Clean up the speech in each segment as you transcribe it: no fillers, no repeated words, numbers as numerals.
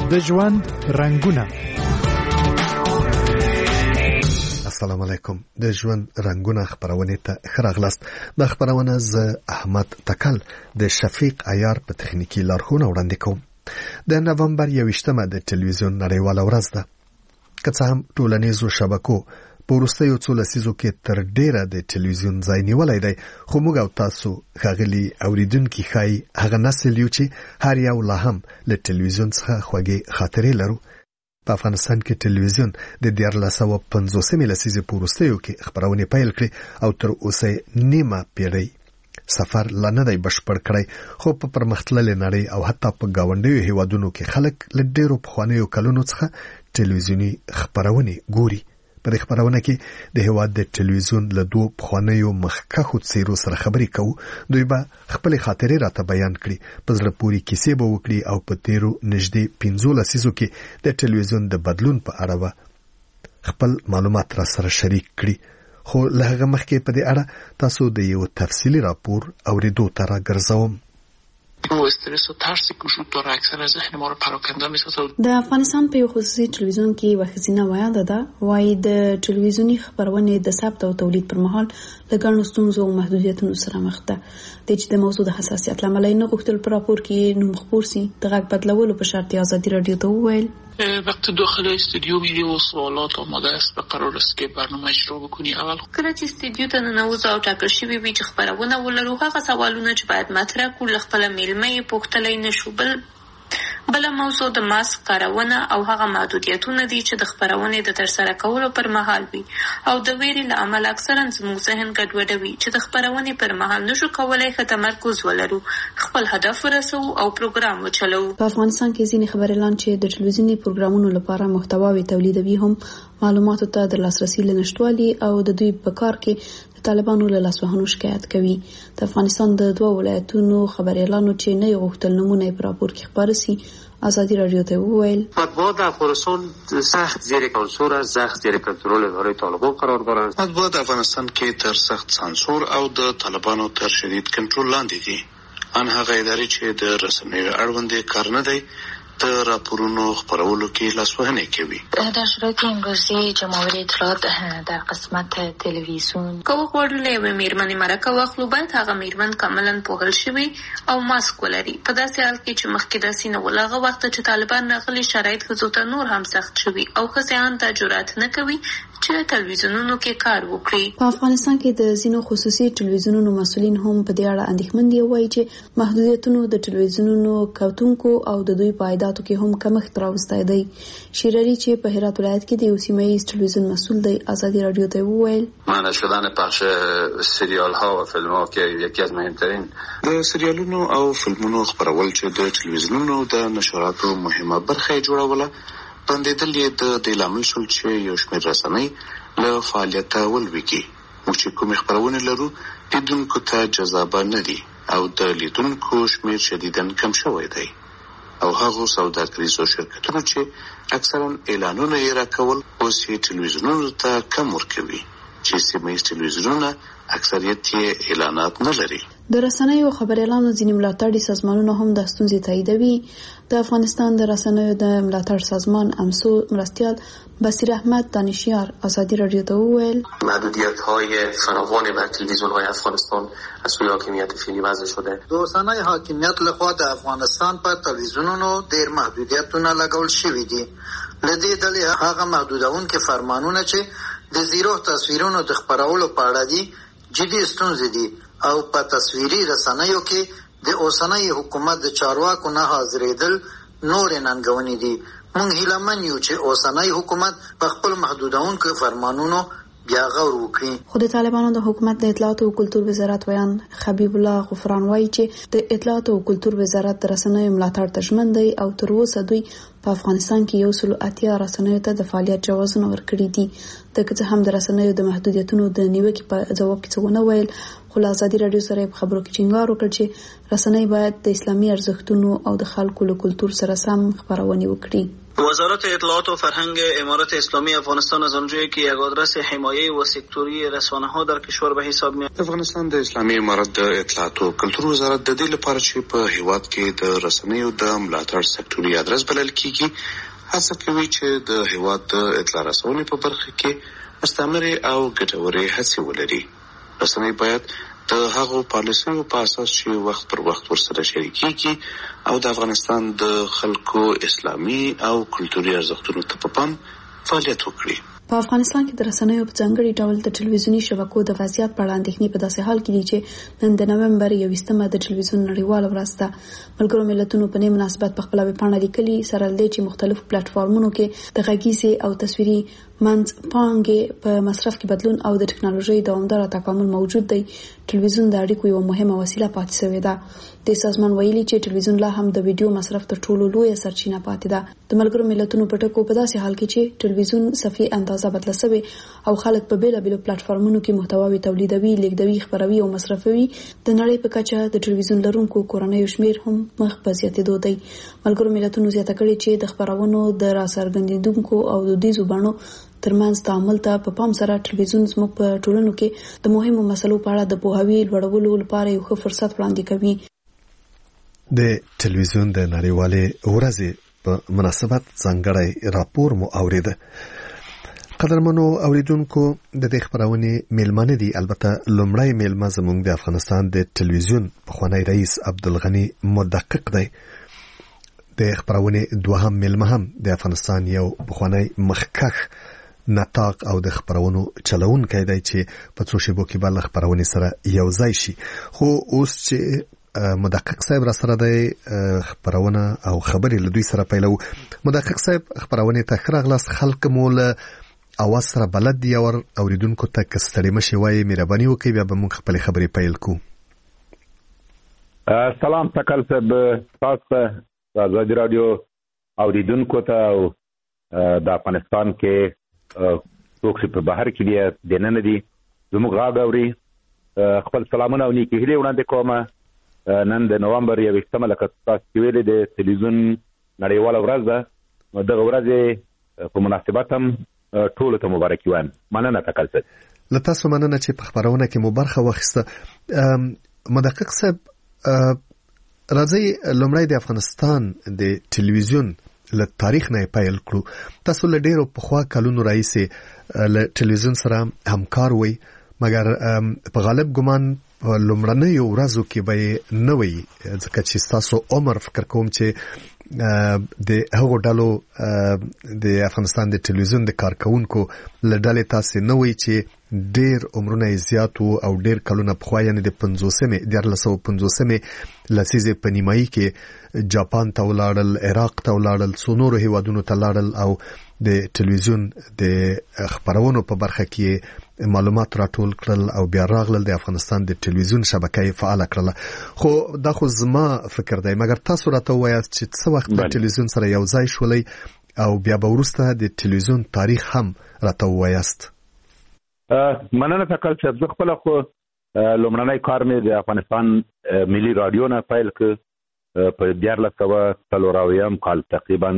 د ژوند رنگونه. السلام علیکم. د ژوند رنگونه خبرونه ته خراغلاست. د خبرونه ز احمد تکل د شفیق عیار په تخنیکی لارښوونه وړاندې کوم. د نومبر 21مه د ټلویزیون نړیواله ورځ ده. که څه هم ټولنیزو شبکو په وروستیو څو لسیزو کې تر ډیره د ټلویزیون ځای نیولی دی، خو موږ او تاسو ښاغلي اوریدونکي ښایي هغه نسل یو چې هر یو لا هم له ټلویزیون څخه خوږې خاطرې لرو. په افغانستان کې ټلویزیون د 1950 لسیزې په وروستیو کې خبرونه پیل کړې او تر اوسه نیمه پیړۍ سفر لا نه دی بشپړ کړی، خو په پرمختللې نړۍ او حتی په ګاونډیو هیوادونو کې خلک له ډیرو پخوانیو کلونو څخه ټلویزیوني خبرونه ګوري. په دې خبرونه کې د هیواد د ټلویزیون له دوه پخوانیو مخکښو څیرو سره خبرې کوو. دوی به خپل خاطرې راته بیان کړي، په زړه پورې کیسې به وکړي او په تیرو نږدې 15 لسیزو کې د ټلویزیون د بدلون په اړه به خپل معلومات را سره شریک کړي. خو له هغه مخکې په دې اړه تاسو د یو تفصیلي راپور اوریدو ته راګرځوم. و استرس و ترسی که وجود داره اکثر از ذهن ما رو پراکنده می‌سازه. د افغانستان په خصوصي ټلویزیون کې یوه ښځینه ویاده ده، وایي د ټلویزیوني خبرونې د ثبت او تولید پر مهال له ګڼو ستونزو او محدودیتونو سره مخ ده. د چې د موضوع د حساسیت له امله یې نه غوښتل په راپور کې نوم خپور سي. د غږ بدلولو په شرط یې ازادي راډیو ته وویل وقتی داخل استودیو میری و سوالات آماده است و قرار است که برنامه اجرا بکنی، اول کله چې استودیو ته ننوځو او ټاکل شوي وي چې خبرونه ولرو، هغه سوالونه چې باید مطرح کړو له خپله میلمه یې پوښتلی نه شو. بله موضوع د ماسک کارونه او هغه محدودیتونه دي چې د خبرونې د ترسره کولو پر مهال وي او د ویرې له امله اکثرا زموږ ذهن ګډوډوي چې د خبرونې پر مهال نشو کولی ښه تمرکز ولرو، خپل هدف ورسوو او پروګرام وچلوو. په افغانستان کې ځینې خبريالان چې د ټلویزیوني پروګرامونو لپاره محتواوې تولیدوي هم معلوماتو ته د لاسرسي له نشتوالي او د دوی په کار کې د طالبانو له لاسوهنو شکایت کوي. د افغانستان د دوه ولایتونو خبريالانو چې نه غوښتل نمونه په راپور کې خبر سي، ازادي راډیو ته وویل مطبوعات افغانستان سخت زیر سانسور است، سخت زیر کنترل اداره طالبان قرار دارند. مطبوعات افغانستان کې تر سخت سانسور او د طالبانو تر شدید کنټرول لاندې دي. ان هغه ادارې چې د رسنیو اړوند کار نه دی د راپورونو خبرولو کې لاسوهنه کوي. در شرایط امروزی جمهوری اطلاعات در قسمت تلویزیون که وغواړو له یوې میرمنې مرکه واخلو، باید هغه میرمن کاملا پوهل شوي او ماسک ولري. په داسې حال کې چې مخکې داسې نه ول، هغه وخت چې طالبان راغلي شرایط ښځو ته نور هم سخت شوي او ښځې هم ته جرأت نه کوي چې ټلویزیونونو کې کار وکړي. په افغانستان کې د ځینو خصوصي ټلویزیونونو مسؤلین هم په دې اړه اندېښمن دي، وایي چې محدودیتونو د ټلویزیونونو کتونکو او د دوی په عایداتو کې هم کمښت راوستی دی. شیر علي چې په هرات ولایت کې د یو سیمه ییز ټلویزیون مسؤل دی، ازادي راډیو ته وویل منع شدن پخش سریال ها و فیلم ها که یکی از مهمترین د سریالونو او فلمونو خبرول چې د ټلویزیونونو د نشراتو مهمه برخه جوړوله، بندیدل یې د لامل شول چې یو شمېر رسنۍ له فعالیته ولویږي. موږ چې کومې خبرونه لرو لیدونکو ته جذابه نه دي او د لیدونکو شمېر شدیداً کم شوی دی، او هغو سوداګریزو شرکتونو چې اکثرا اعلانونه یې راکول اوس یې ټلویزیونونو ته کم ورکوي، چې سیمه ییز ټلویزیونونه اکثریت یې اعلانات نه لري. د رسنیو خبريالانو ځینې ملاتړي سازمانونه هم د ستونزې تاییدوي. د افغانستان د رسنیو د ملاتړ سازمان امسو مرستیال بصیر احمد دانشیار ازادی راډیو ته وویل محدودیت‌های فراوان بر تلویزیون‌های افغانستان از سوی حاکمیت فعلی وضع شده. د اوسنۍ حاکمیت لخوا د افغانستان پر تلویزیونونو ډېر محدودیتونه لګول شوي دي. له دې ډلې هغه محدودونکي فرمانونه چې د زیرو تصویرونو د خپرولو په اړه دي جدي ستونزې دي او په تصویري رسنیو کې د اوسنۍ حکومت د چارواکو نه حاضرېدل نورې ننګونې دي. موږ هیلهمن یو چې اوسنۍ حکومت په خپل محدودونکو فرمانونو بیا غور وکړي. خو د طالبانو د حکومت د اطلاعات او کلتور وزارت ویان حبیب الله غفران وایي چې د اطلاعات او کلتور وزارت د رسنیو ملاتړ ته ژمن دی او تر اوسه دوی په افغانستان کې 180 رسنیو ته د فعالیت جوازونه ورکړي دي. د که هم د رسنیو د محدودیتونو د نیوکې په ځواب کې څه ونه ویل، خو له ازادي راډیو سره په خبرو کې ټینګار وکړ چې رسنۍ باید د اسلامي ارزښتونو او د خلکو له کلتور سره سم خبرونه وکړي. وزارت اطلاعات و فرهنگ امارت اسلامی افغانستان از آنجایی که یک آدرس حمایه و سکتوری رسانه ها در کشور به حساب میاد. افغانستان د اسلامي امارت د اطلاعات او کلتور وزارت د دې لپاره چې په هیواد کې د رسنیو د ملاتړ سکتوري ادرس بلل کیږي هڅه کوي چې د هیواد د اطلاع رسونې په برخه کې مستمرې او ګټورې هڅې ولري. رسنۍ باید د هغو پالیسیو په اساس چې وخت پر وخت ورسره شریکېږي او د افغانستان د خلکو اسلامي او کلتوري ارزښتونو ته په پام فعالیت وکړي. په افغانستان کې د رسنیو په ځانګړي ډول د ټلویزیوني شبکو د وضعیت په اړه اندېښنې په داسې حال کې دي چې نن د نومبر 21مه د ټلویزیون نړیواله ورځ ده. ملګرو ملتونو په دې مناسبت په خپله ویبپاڼه لیکلي سره له دې چې مختلفو پلیټفارمونو کې د غږیزې او تصویري منځپانګې په مصرف کې بدلون او د ټکنالوژۍ دوامداره تکامل موجود دی، ټلویزیون د اړیکو یوه مهمه وسیله پاتې شوې ده. د سازمان ویلي چې ټلویزیون لا هم د ویډیو مصرف تر ټولو لویه سرچینه پاتې ده. د ملګرو ملتونو په ټکو په داسې حال کې چې ټلویزیون صفحې اندازه بدله شوې او خلک په بیلابیلو پلیټفارمونو کې محتواوې تولیدوي، لیږدوي، خپروي او مصرفوي، د نړۍ په کچه د ټلویزیون لرونکو کورنیو شمیر هم مخ په زیاتېدو دی. ملګرو ملتونو زیاته کړې چې د خپرونو د راڅرګندېدونکو او دودیزو بڼو ترمنځ تعامل ته په پام سره ټلویزیون زموږ په ټولنو کې د مهمو مسلو په اړه د پوهاوي لوړولو لپاره یو ښه فرصت وړاندې کوي. د ټلویزیون د نړیوالې ورځې په مناسبت ځانګړی راپور مو اوریده. قدرمنو اوریدونکو د دې خبرونه میلمانه دي. البته لومړی میلمه زموږ د افغانستان د ټلویزیون پخوانی رئیس عبدالغنی مدقق دی. د خبرونه دوهم میلمه هم د افغانستان یو پخوانی مخکښ نطاق او د خبرونو چلونکی دی چې په څو شیبو کې بل خبرونه سره یو ځای شي. خو اوس چې مدقق صاحب را سره دی خبرونه او خبرې له دوی سره پیلو. مدقق صاحب خبرونه ته خراغلاس خلک مول اواز سره بلد دی او اوریدونکو ته کستړي مشي وای مهرباني وکړئ بیا به موږ خپل خبرې پیل کو. سلام تکل صاحب، تاسو ازادي رادیو اوریدونکو ته او د افغانستان کې څوک چې په بهر کې دی د نن دي زموږ غاګ اوري خپل سلامونه او نیکی هیله وړاندې کوم. نن د نومبر 21مه لکه تاسو ویلي د ټلویزیون نړیواله ورځ ده. دغه ورځ په مناسبت هم ټول ته مبارکي وایم. مننه تکل صاحب. له تاسو مننه چې په خبرونه کې مو برخه واخیسته. مدقق صاحب راځي لومړی د افغانستان د ټلویزیون له تاریخ نه پیل کړو. تاسو له ډیرو پخوا کلونو راهیسې له ټلویزیون سره همکار وئ، مګر په غالب ګمان په لومړنیو ورځو کې به نه وئ ځکه چې تاسو عمر فکر کوم چې د هغو ډلو د افغانستان د ټلویزیون د کارکونکو له ډلې تاسو نه وئ چې ډیر عمرونه زیات او ډیر کلونه پخوا یعنی د 1950 لسیزه په نیمایي کې جاپان ته ولاړل، عراق ته ولاړل، څو نورو هیوادونو ته لاړل او د ټلویزیون د خبرونو په برخه کې معلومات راټول کړل او بیا راغلل د افغانستان د ټلویزیون شبکې فعال کړل. خو دا خو زما فکر دی، مګر تاسو راته وایاست چې څه وخت د ټلویزیون سره یو ځای شولې او بیا به وروسته د ټلویزیون تاریخ هم راته وایاست. مننه تکل چې زه خپل خو لومړنی کار مې د افغانستان ملي رادیو نه پیل کړ په 1940 کال تقریبا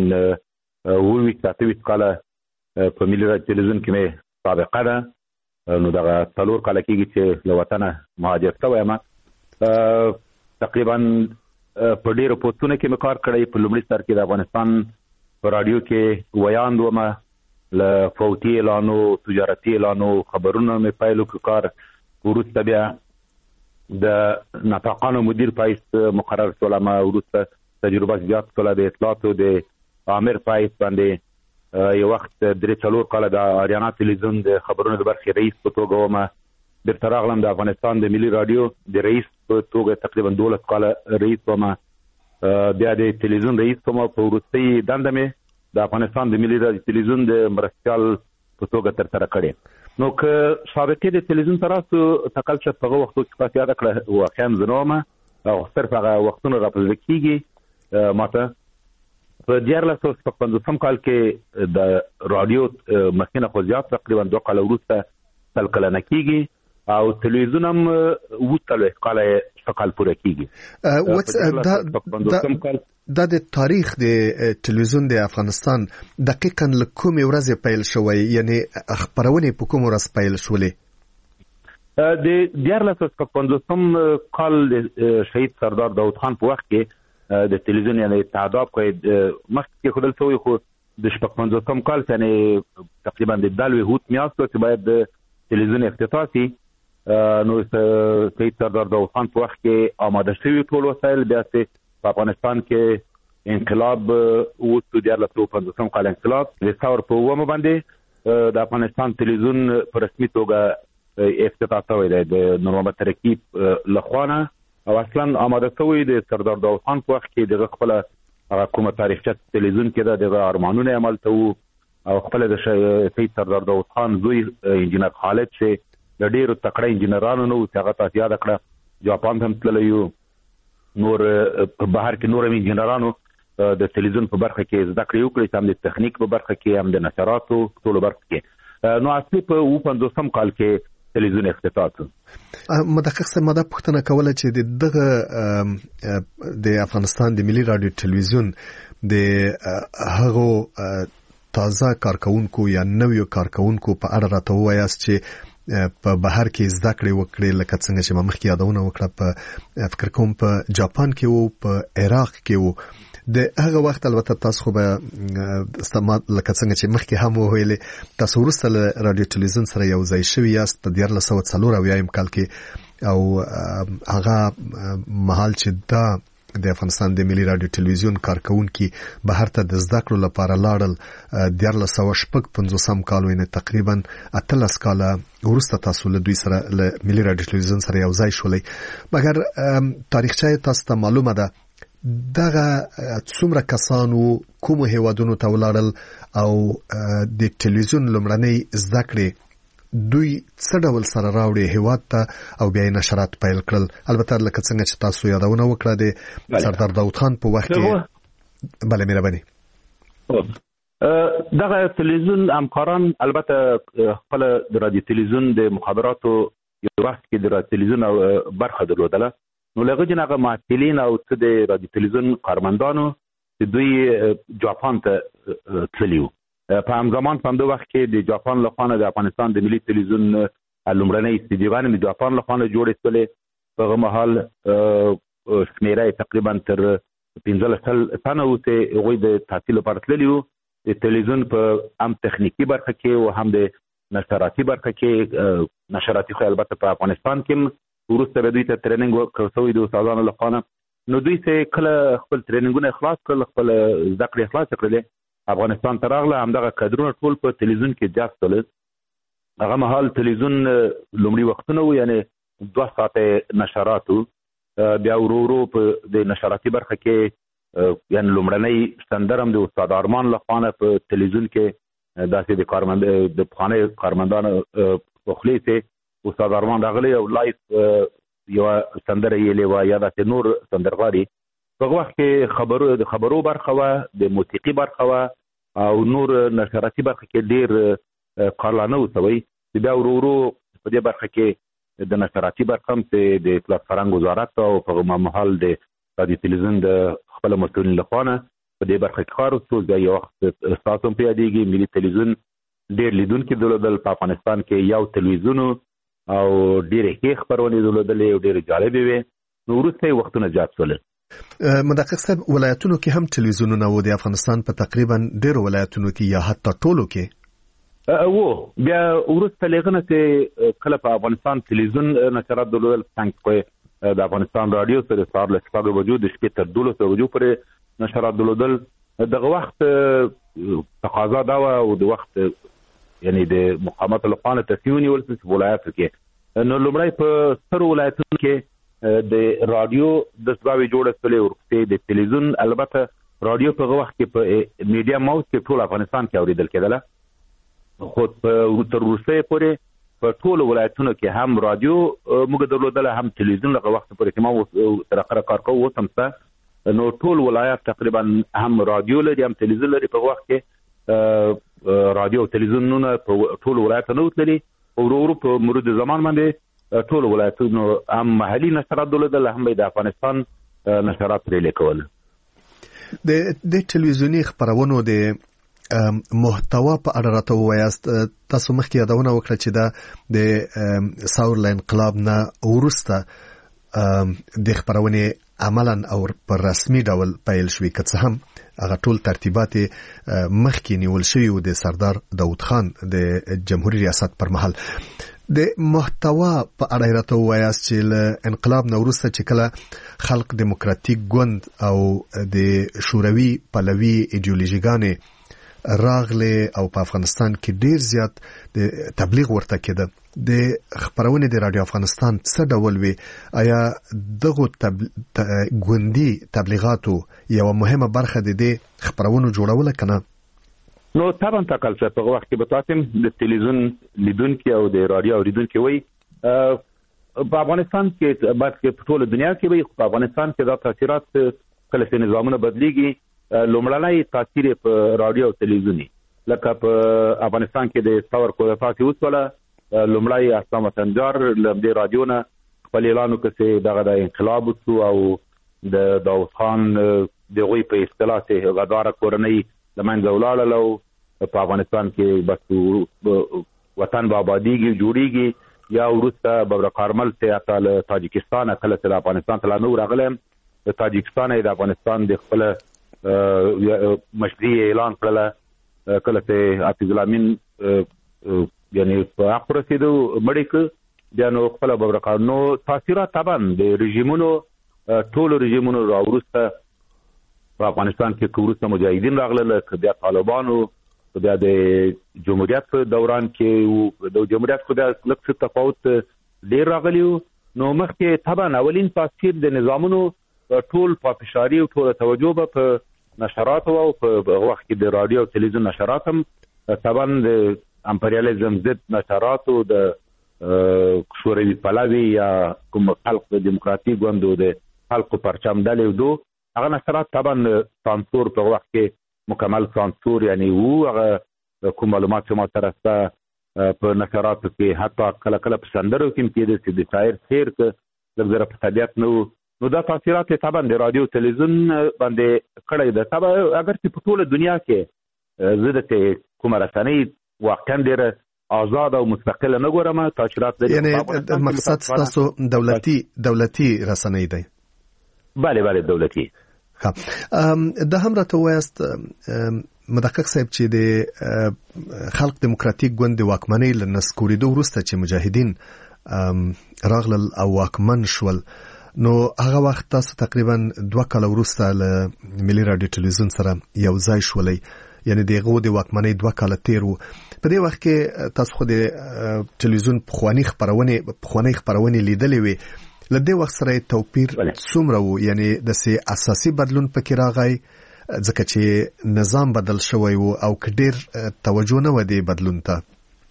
28 کال په ملي ټلویزیون کې مې سابقه ده. نو دغه 4 کال کېږي چې له وطنه مهاجر شوی یم. تقریبا په ډیرو پوسټونو کې مې کار کړی. په لومړي سر کې د افغانستان په رادیو کې ویاند وم، له فوتي اعلانو، تجارتي اعلانو، خبرونو مې پیل وکړ کار. وروسته بیا د نطاقانو مدیر پایس مقرر شولم. وروسته تجربه زیات کړله د اطلاعاتو د عامر پایس باندې. یو وخت 3-4 کال د آریانا ټلویزیون د خبرونو د برخې رئیس په توګه وم. بیرته راغلم د افغانستان د ملي رادیو د رئیس په توګه تقریبا 12 کال رئیس وم. بیا د ټلویزیون رئیس وم. په وروستۍ دنده مې د افغانستان د ملي رادیو ټلویزیون د مرستیال په توګه ترسره کړې. نو که سابقې د ټلویزیون تراسو تکل چې په هغه وختو کې تاسو یاد کړه واقعا زنومه او صرف هغه وختونه راپورته کیږي. ماته په 1950 کال کې د رادیو مخینه خو زیات تقریبا 2 کال وروسته تل کله نه کیږي او تلویزیون هم وڅلوي کال پوره کیږي. دا د تاریخ د تلویزیون د افغانستان دقیقاً له کومې ورځې پیل شوی، یعنی خپرونې په کوم ورځ پیل شولې؟ د 1950 کال د شهید سردار داود خان په وخت کې د تلویزیون یعنی تعداد مخکې خودل شوی، خو د 55 کال یعنی تقریبا د دالوي هوت میاشت کې باید د تلویزیون افتتاح شي. نو شهید سردار داود خان په وخت کې آماده شوی ټول وسایل، بیا په افغانستان کې انقلاب وشو، 1950 کال انقلاب د ثور په ومه باندې د افغانستان تلویزیون په رسمي توګه افتتاح شوی دی د نور محمد ترکی لخوا او اصلا آماده شوی د سردار داود خان په وخت کې د خپل کومه تاریخچه تلویزیون کې د ارمانونو عمل ته او خپل د شهید سردار داود خان زوی انجینر خالد چې د ډیرو تکړه انجینرانو نو هغه تاسو یاد کړه جاپان هم تللی، نور په بهر کې نور انجینرانو د تلویزیون په برخه کې زده کړې وکړي، هم د تخنیک په برخه کې هم د نشراتو ټول برخه کې. نو اصلي په 55 کال کې تلویزیون افتتاح شو. مدقق سره ماده پوښتنه کوله چې دغه د افغانستان د ملي رادیو تلویزیون د هغو تازه کارکونکو یا نویو کارکونکو په اړه راته ووایاست چې په بهر کې زده کړې وکړې، لکه څنګه چې ما مخکې یادونه وکړه په فکر کوم په جاپان کې وو، په عراق کې وو. د هغه وخت البته تاسو خو به استعمال لکه څنګه چې مخکې هم وویلې تاسو وروسته له رادیو تلویزیون سره یو ځای شوي یاست په 1994 کال کې، او هغه مهال چې دا د افغانستان د ملي رادیو تلویزیون کارکونکي بهر ته د زده کړو لپاره لاړل 1955 کال وینه تقریبا 13 کال وروسته تاسو له دوی سره له ملي رادیو تلویزیون سره یو ځای شولې. مګر تاریخچه تاسو ته معلومه ده دغه څومره کسانو کوم هیوادونو ته ولاړل او د تلویزیون لومړنۍ زده کړې دوی څه ډول سره راوړي هیواد ته او بیا نشرات پیل کړل؟ البته لکه څنګه چې تاسو یادونه وکړه د سردار داود خان په وخت کې. بله مهرباني. دغه تلویزیون همکاران البته خپل د رادیو تلویزیون د مخابراتو یو وخت کې د رادیو تلویزیون برخه درلودله، نو لږه جنغه معتلین او څه د رادیو تلویزیون کارمندانو چې دوی جاپان ته تللیو. په هم زمان په همدې وخت کې د جاپان لخوا د افغانستان د ملي تلویزیون لومړنۍ استدیوګانې د جاپان لخوا جوړې شولې. په هغه مهال شمېره تقریبا تر 15 تنه وو چې هغوی د تحصیل لپاره تللي وو. د تلویزیون په هم تخنیکي برخه کې او هم د نشراتي برخه کې، نشراتي خو البته په افغانستان کې وروسته دوی ته ټریننګ ورکړل شوی د استادانو لخوا، نو دوی چې کله خپل ټریننګونه اخلاص کړل، خپل زده کړې اخلاص کړلې، افغانستان ته راغله. همدغه کادرونه ټول په تلویزیون کې جذب شول. هغه مهال تلویزیون لومړي وختونه وو، یعنی 2 ساعته نشراتو، بیا ورو په د نشراتي برخه کې یعنی لومړنۍ سندرم د استاد ارمان لخوا په تلویزیون کې داسې د کارمند د پخواني کارمندانو په خولې ته استاد ارمان راغلی او لایف یو سندره یې لیوا یا د نور سندرغاړي په وخت کې خبرو برخه و، د موسیقي برخه و او نور نشراتي برخه کې ډیر کارلانه وسوي. بیا ورو په دې برخه کې د نشراتي برخه هم د اطلاعات فرهنګ وزارت او په محل د رادیو تلویزیون د خپل مسؤلین لخوا په دې برخه کې کار وشو. بیا یو وخت تاسو په یادېږي ملي تلویزیون ډیر لیدونکي درلودل په افغانستان کې، یو تلویزیون او ډېرې ښې خپرونې درلودلې او ډېرې جالبې وې. نو وروسته یې وختونه زیات شول. مدقق صاحب، ولایتونو کې هم تلویزیونونه وو د افغانستان په تقریبا ډېرو ولایتونو کې یا حتی ټولو کې وو. بیا وروسته لغنه چې کله په افغانستان تلویزیون نشرات درلودل، څنګه د افغانستان رادیو سره سهار له 6 بجو د شپې تر 12 بجو پورې نشرات درلودل. دغه وخت تقاضا دا و او د وخت یعنی د مقامات لپاره تصمیم نیول شو په ولایتو کې. نو لومړی په ستر ولایتونو کې د رادیو د سباوي جوړه شولې، ورپسې د تلویزیون. البته رادیو په وخت کې په میډیا ماوس کې ټول افغانستان کې اوریدل کېدله، خو تر وروسته پورې په ټول ولایتونو کې هم رادیو موږ درلودله، هم تلویزیون هغه وخت پورې چې ما تر اخره کار کوو اوس هم شته. نو ټول ولایت تقریبا هم رادیو لري هم تلویزیون لري. په وخت کې رادیو او تلویزیونونه په ټول ولایت نه وتلي، ورو په مرور زمان باندې ټول ولایتونو هم محلي نشرات درلودل، هم د افغانستان نشرات پرې لیکول. د ټلویزیوني خبرونو د محتوا په اړه راته ووایاست. تاسو مخکې یادونه وکړه چې دا د ثور له انقلاب نه وروسته د خبرونې عملاً او په رسمي ډول پیل شوې، که څه هم هغه ټول ترتیبات مخکې نیول شوي و د سردار داود خان د جمهوریت ریاست پر مهال. د محتوا په اړه راته ووایاست چې له انقلاب نه وروسته چې کله خلق دیموکراتیک ګوند او د شوروي پلوي ایډیولوژیګانې راغله او په افغانستان کې ډیر زیات د تبلیغ ورته کېده، د خبرونې د رادیو افغانستان څه ډول وي؟ آیا دغه ګوندي تبلیغاتو یو مهمه برخه د دې خبرونو جوړول کنه؟ نو طبعا تکل څه په وخت کې به تاسو د تلویزیون لیدونکو او د رادیو اوریدونکو وي په افغانستان کې بعد کې په ټوله دنیا کې وي، په افغانستان کې دا تاثیرات کله چې نظامونه بدليږي لومړنی تاثیر په رادیو او تلویزیونی، لکه په افغانستان کې د ثور کو فاتحه وسوله لومړی اسلام وطنجار د رادیو نه خپل اعلان وکړ دغه د انقلاب او د داود خان دغه په اصطلاح ته غدار کورنۍ د منځه ولاړل په افغانستان کې بس وطن به آبادیږي جوړیږي یا وروسته ببر کارمل ته اتل تاجکستان کله چې افغانستان ته نو راغله تاجکستان د افغانستان د خپل مشروعي اعلان کړل کله چې حافظ الامین یعنی په اخر رسیدو مړیک بیا نو خپل ببرکار نو تاثیرات طبعا د رژیمونو ټول رژیمونو راورسته په افغانستان کې کوروسته مجاهدین راغله، بیا طالبانو، بیا د جمهوریت په دوران کې د جمهوریت خو د لکه تفاوت ډیر راغلیو. نو مخکې طبعا اولین تاثیر د نظامونو ټول په فشاري او ټول توجه په نشرات او په وخت کې د رادیو او تلویزیون نشرات هم طبعا د امپریالیزم ضد نشرات او د شوروي پلاوی یا کوم خلق دیموکراتیک ګوندو د خلق پرچم ډلې دو هغه نشرات طبعا سانسور په وخت کې مکمل سانسور یعنی وو هغه کوم معلومات چې ما سره په نشرات کې حتی کله کله په سندرو کې د شاعر خیر ک لږ په طبيعت نو دا تاثیرات طبعا د رادیو تلویزیون باندې کړی ده. طبعا اگر چې په ټوله دنیا کې زه د کوم رسنۍ واقعا ډېر آزاد او مستقله نه ګورم تاثیرات لري. یعنی مقصد تاسو دولتي رسنۍ دی؟ بله دولتي. ها د هم راته وایست مدقق صاحب چې د خلق دیموکراتیک ګوند د واکمنۍ له نسکورېدو وروسته چې مجاهدین راغلل او واکمن شول، نو هغه وخت تاسو تقریبا 2 کال وروسته له ملي رادیو تلویزیون سره یو ځای شولای، یعنی دغه د واکمنۍ 2 کال تیر وو. په دې وخت کې تاسو خو د تلویزیون پخوانی خبرونه لیدلې وي، له دې وخت سره توپیر څومره وو؟ یعنی د سي اساسي بدلون پکې راغی ځکه چې نظام بدل شوی وو او کډیر توجه نه و دی بدلون ته؟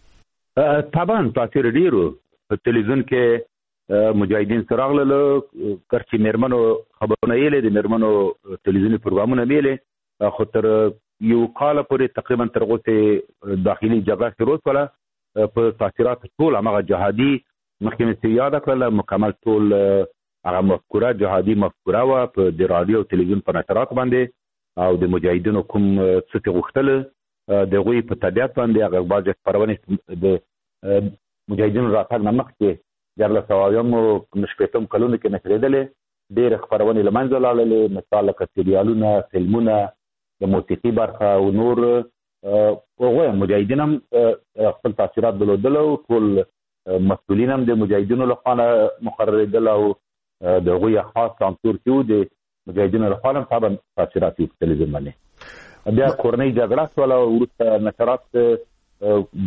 طبعا تاثیر ډیرو په تلویزیون کې مجاهدین سراغله کرچی مرمنو خبرونه یې د مرمنو تلویزیونی پروګرامونه میله خو تر یو کال پورې تقریبا تر اوسه داخلي جګړه شروع کړه په تاثیرات ټول هغه جهادي مخکې مې یاد کړل مکمل ټول هغه مفکوره جهادي مفکوره وا په د رادیو تلویزیون په نشرات باندې او د مجاهدینو کوم څه غوښتل د غوي په طبيعت باندې هغه باج پرونې د مجاهدینو راتګ نه مخکې جرله سوایم نشپېتم کلونه کې نشریدلې ډېر خبرونه لمنځه لاړلې، مثال لکه سریالونه، فلمونه، د موسیقي برخه او نور هغه مجاهدین هم خپل تاثیرات درلودل او ټول مسؤلین هم د مجاهدینو لخوا مقرریدل او د هغوی خاص سانسور کیو د مجاهدینو لخوا هم طبعا تاثیرات په تلویزیون باندې. بیا کورنۍ جګړه سوله وروسته نشرات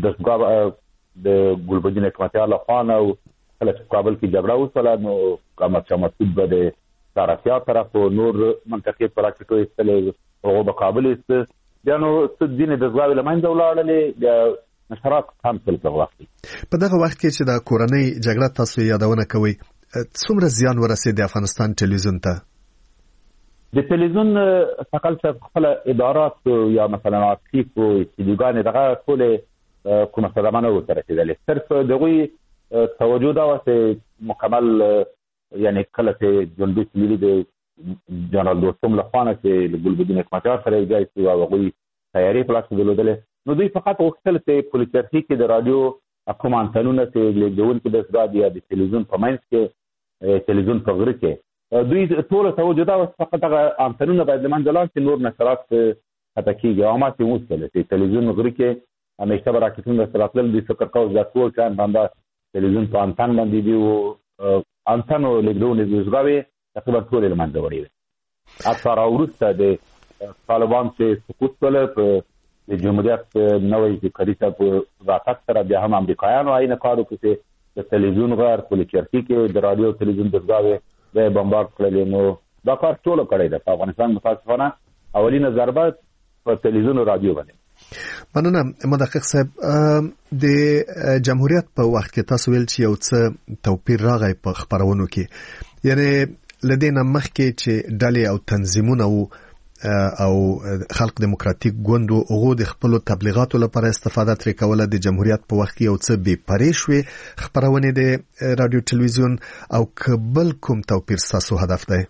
د ګلبدین حکمتیار لخوا او کله چې کابل کې جګړه وسوله نو قامت شاه مسعود به د تاریخیا طرف او نور منطقې پر راکټو ایستلې هغه په کابل ایست بیا نو ځینې د ځواوې له منځه ولاړلې بیا نشرات هم تل په وخت په دغه وخت کې چې د کورنۍ جګړه تاسو یادونه کوي څومره زیان ورسېد د افغانستان تلویزیون ته؟ د تلویزیون څخه چې خپل ادارات یا مثلا آرشیف او استودیوګانې دغه ټول کومه صدمه ورته رسېدلې صرف دغوی توجه دا واسه مکمل یعنی کله چې جنبش ملي د جنرال دوستم لخوانه چې ګلبدین حکمتیار سره یې ځای او هغوی تیاری په لاس کې درلودلې نو دوی فقط غوښتل چې په چرخي کې د رادیو کوم انتنونه چې لېږدونکي دستګاه یا د تلویزیون په منځ کې تلویزیون په غره کې دوی ټول توجه دا واسه فقط هغه انتنونه باید له منځه لاړ چې نور نشرات حتی کېږي او ما چې وویل چې تلویزیون غره کې همیشه به راکټونه سره راتلل دوی فکر کوو دا ټول شیان باندې تلویزیون په انتن باندې دي او انتن او لېږدونې دستګاوې تقریبا ټولې له منځه وړې وې حتی راوروسته د طالبان چې سقوط کړل په د جمهوریت نوی فکري په راتګ سره بیا هم امریکایانو عین کار وکړ چې د تلویزیون غیر په چرخي کې د رادیو تلویزیون دستګاوې د بمبارد کړلې نو دا کار ټول کړی دی په افغانستان متاسفانه اولینه ضربه په تلویزیون او رادیو باندې. مننه مدقق صاحب د جمهوریت په وخت کې تاسو ویل چې یو څه توپیر راغی په خبرونو کې یعنی لدينا مخکې چې ډلې او تنظیمونه او خلق دموکراتیک ګوند او د خپل تبلیغاتو لپاره استفاده ترې کوله د جمهوریت په وخت کې یو څه بې پرې شوې خبرونه د رادیو تلویزیون او کبل کوم توپیر تاسو هدف دی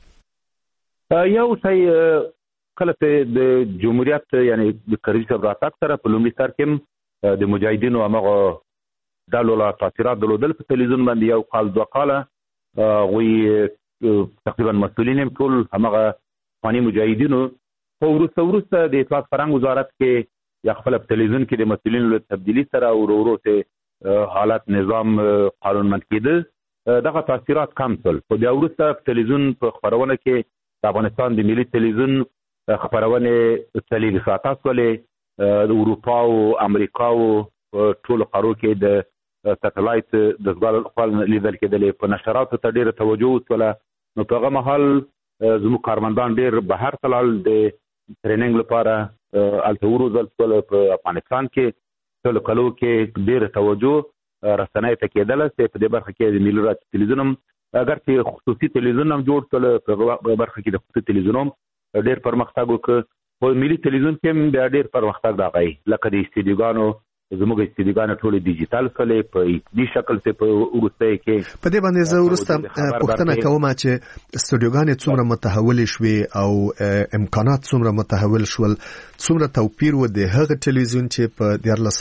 یو څه کله چې د جمهوریت یعنی د کرزي صاحب راتګ سره په لومړي سر کې د مجاهدینو هغه ډلو لا تاثیرات درلودل په تلویزیون باندې یو کال دوه کاله وی تقریبا مسؤلین هم ټول هغه افغاني مجاهدینو خو وروسته د اطلاعات فرهنګ وزارت کې یا خپل تلویزیون کې د مسؤلینو له تبدیلی سره ورو ته حالت نظام قانونمند کېده دغه تاثیرات کم شول خو بیا وروسته تلویزیون په خبرونه کې د افغانستان د ملي تلویزیون خبرونه تللی ساعت ولې د اروپا او امریکا او ټول قارو کې د سټلایټ د ځوال خپل لیدل کېدل په نشراتو ته ډیره توجه وکړه نو په هغه مهال زموږ کارمندان ډیر بهر تلل د ټریننګ لپاره الته ورزل په افغانستان کې ټول کلو کې ډیر توجه رسنۍ ته کېدل چې په دې برخه کې د ملي رادیو تلویزیون اگر چې خصوصي تلویزیون هم جوړ کړل په برخه کې د خصوصي تلویزیون ډیر پرمختګ وکړ په ملي تلویزیون کې بیا ډیر پرمختګ راغی لکه د استدیوګانو زموږ استدیوګانو ټول ډیجیټل کړي په دې شکل ته په ورسته کې په دې باندې زه ورسته پوښتنه کوم چې استودیوګانې څومره متحول شوي او امکانات څومره متحول شول څومره توپیر و د هغه تلویزیون چې په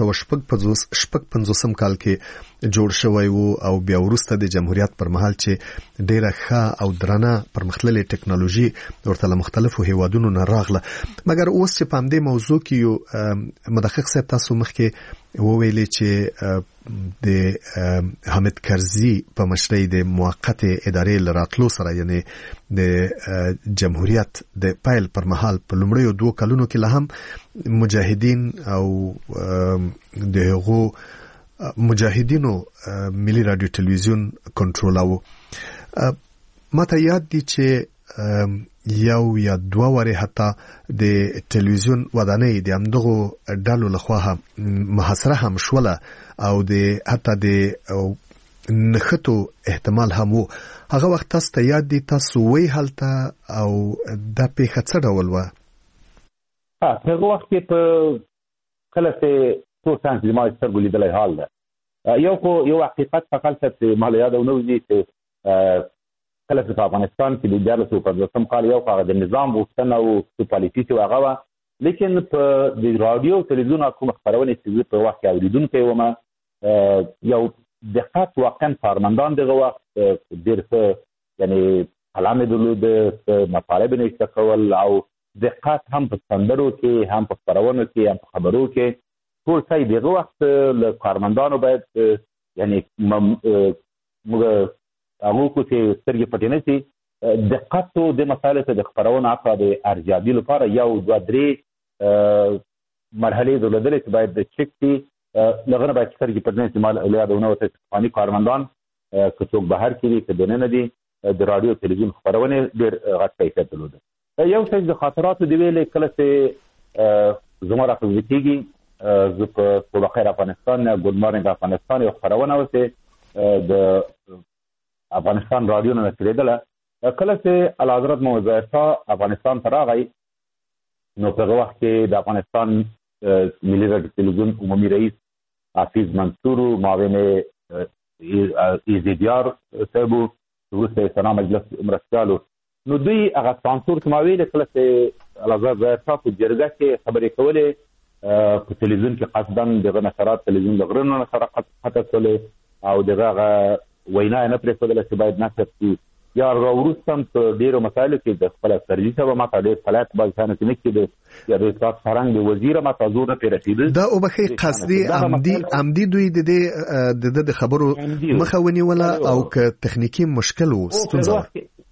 1950 کال کې جوړ شوی وو او بیا ورسته د جمهوریت پر مهال چې ډیره ښه او درنه پرمختللې ټکنالوژي ورته مختلفو هیوادونو نه راغله مګر اوس چې په دې موضوع کې یو مدقق صاحب تاسو مخکې وویلې چې د حامد کرزي په مشرۍ د موقت ادارې لراتلو سره یعنی د جمهوریت د پایل پر مهال په لومړیو 2 کلونو کې له هم مجاهدین او د هغو مجاهدینو ملي رادیو تلویزیون کنټرولوي ماته یاد دي چې یو یا 2 واره حتی د تلویزیون ودانۍ د همدغو ډلو لخوا محاصره هم شوله او د حتی د نخټو احتمال هم وو هغه وخت تاسو ته یاد دي تاسو وی هلته او د پیښه څه ډول و هغه وخت کې په کله چې څو څنګه د ما سترګو لیدلای حال ده یو حقیقت فقط چې مال یاد او نو دي چې کله چې په افغانستان کې د 1950 کال یو هغه د نظام وښتنه او پالیسي چې هغه لیکن په د رادیو تلویزیون کوم خبرونه چې په وخت کې اوریدونکو ومه یو دقت واقعا کارمندان دغه وخت ډېر څه یعنی علامه درلود مطالب نشته کول او دقت هم په سندرو کې هم په خبرونو کې هم په خبرو کې ټول ځای دغه وخت له کارمندانو باید یعنی موږ هغه کو چې سترګې پټې نه شي دقت د مسایلو ته د خبرونو اقا د ارزیابي لپاره یو 2-3 مرحله درلودل چې باید د چک شي لغونه باید سترګې پټې نه شي مال یادونه وته افغاني کارمندان که څوک بهر کې که دننه دي د رادیو تلویزیون خبرونه ډېر غټ کیفیت درلوده یو څه د خاطراتو دی ویلې کله چې زموږ راځي کېږي زه په بخیر افغانستان ګډ مارنګ افغانستان یو خبرونه وته د افغانستان رادیو نه کېدله کله چې اعلیحضرت موعظه شاه افغانستان ته راغی نو په هغه وخت کې د افغانستان ملي رادیو تلویزیون عمومي رئیس حافظ منصور معاون ایزیدیار صاحب وروسته سنا مجلس مرستیالو نو دوی هغه سانسور چې ما ویل کله چې الازاد ظاهرشاه په جرګه کې خبرې کولې په تلویزیون کې قصدن دغه نشرات تلویزیون د غرونو نشرات قطع کولې او دغه وینا نه پرېښودله چې باید نشر شي یا وروسته هم په ډېرو مسایلو کې د خپله سرجي صاحب ماته ډېر فعالیت بازانه کې نه کېده یا د استاد فرهنګ د وزیر ماته زور نه پرې رسېده دا وبخښئ قصدي عمدي دوی د خبرو مخه ونیوله او که تخنیکي مشکل و ستونزه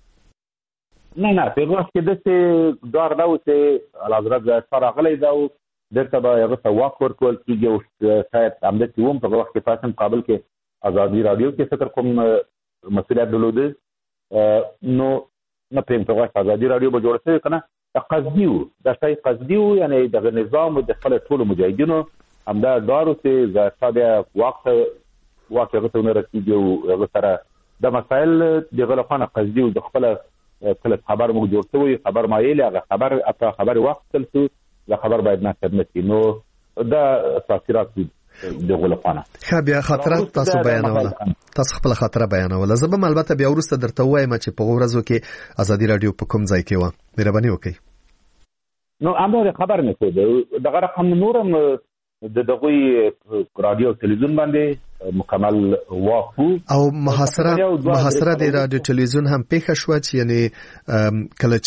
نه په وخت کې داسې دار دا و چې الحضرت ظاهرشاه راغلی دا و دلته به هغه ته واک ورکول کېږي او شاید همداسې وم په وخت کې تاسو مقابل کې ازادي راډیو کې فکر کوم مسؤلیت درلوده نو نه پرېږدم په وخت ازادي راډیو به جوړه شوې که نه قصدي و دا شی قصدي و یعنې دغه نظام د خپلو ټولو مجاهدینو همدا ډار و چې ظاهرشاه بیا واک هغه ته ونه رسېږي او هغه سره دا مسایل د هغه لخوا نه قصدي و د خپله کله خبر موږ جوړ شوی خبر مایل هغه خبر واخیستل شو دا خبر باید نشر نه شي نو دا تاثیرات د غلطانه بیا خاطرات تاسو بیانوله تاسو خپل خاطره بیانوله زه به البته بیا ورسته درته وایم چې په ورځو کې ازادي رادیو په کوم ځای کې و مهرباني وکړئ نو امر خبر نه کېده دغه رقم نورم د دغوی رادیو تلویزیون باندې مکمل واقو او محاصره د رادیو تلویزیون هم پیښه شو چې یعنی کله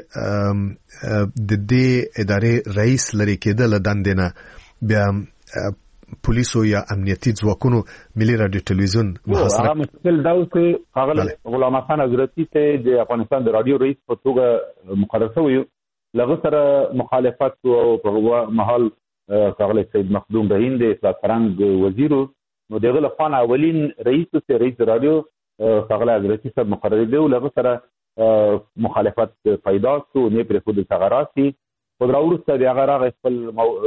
چې د دې ادارې رئیس لري کېدل دندنه بیا پولیسو یا امنیتي ځواکونو ملي رادیو تلویزیون محاصره مشکل دا و چې هغه غلام خان حضرتي ته د افغانستان د رادیو رئیس په توګه مقرر شوی لغه سره مخالفت او په محل ښاغلی سید مخدوم رحیم د اصلاح فرهنګ وزیرو نو دغه لخوا اولین رئیس رادیو ښاغلی حضرتي صاحب مقرر دی او لغه سره مخالفت پیدا شو نه پرېښودل چې هغه راسي خو راوروسته د هغه راغی خپل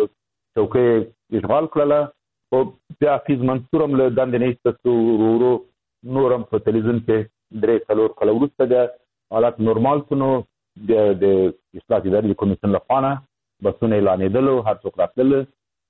چوکۍ اشغال کړله خو بیا حفیظ منصور هم له دندې نه ایسته شو ورو نور هم په تلویزیون کې 3-4 کاله وروسته د حالات نورمال شو نو د اصلاح ادارې کمیسیون لخوا نه بسونه اعلانېدلو هر څوک راتلل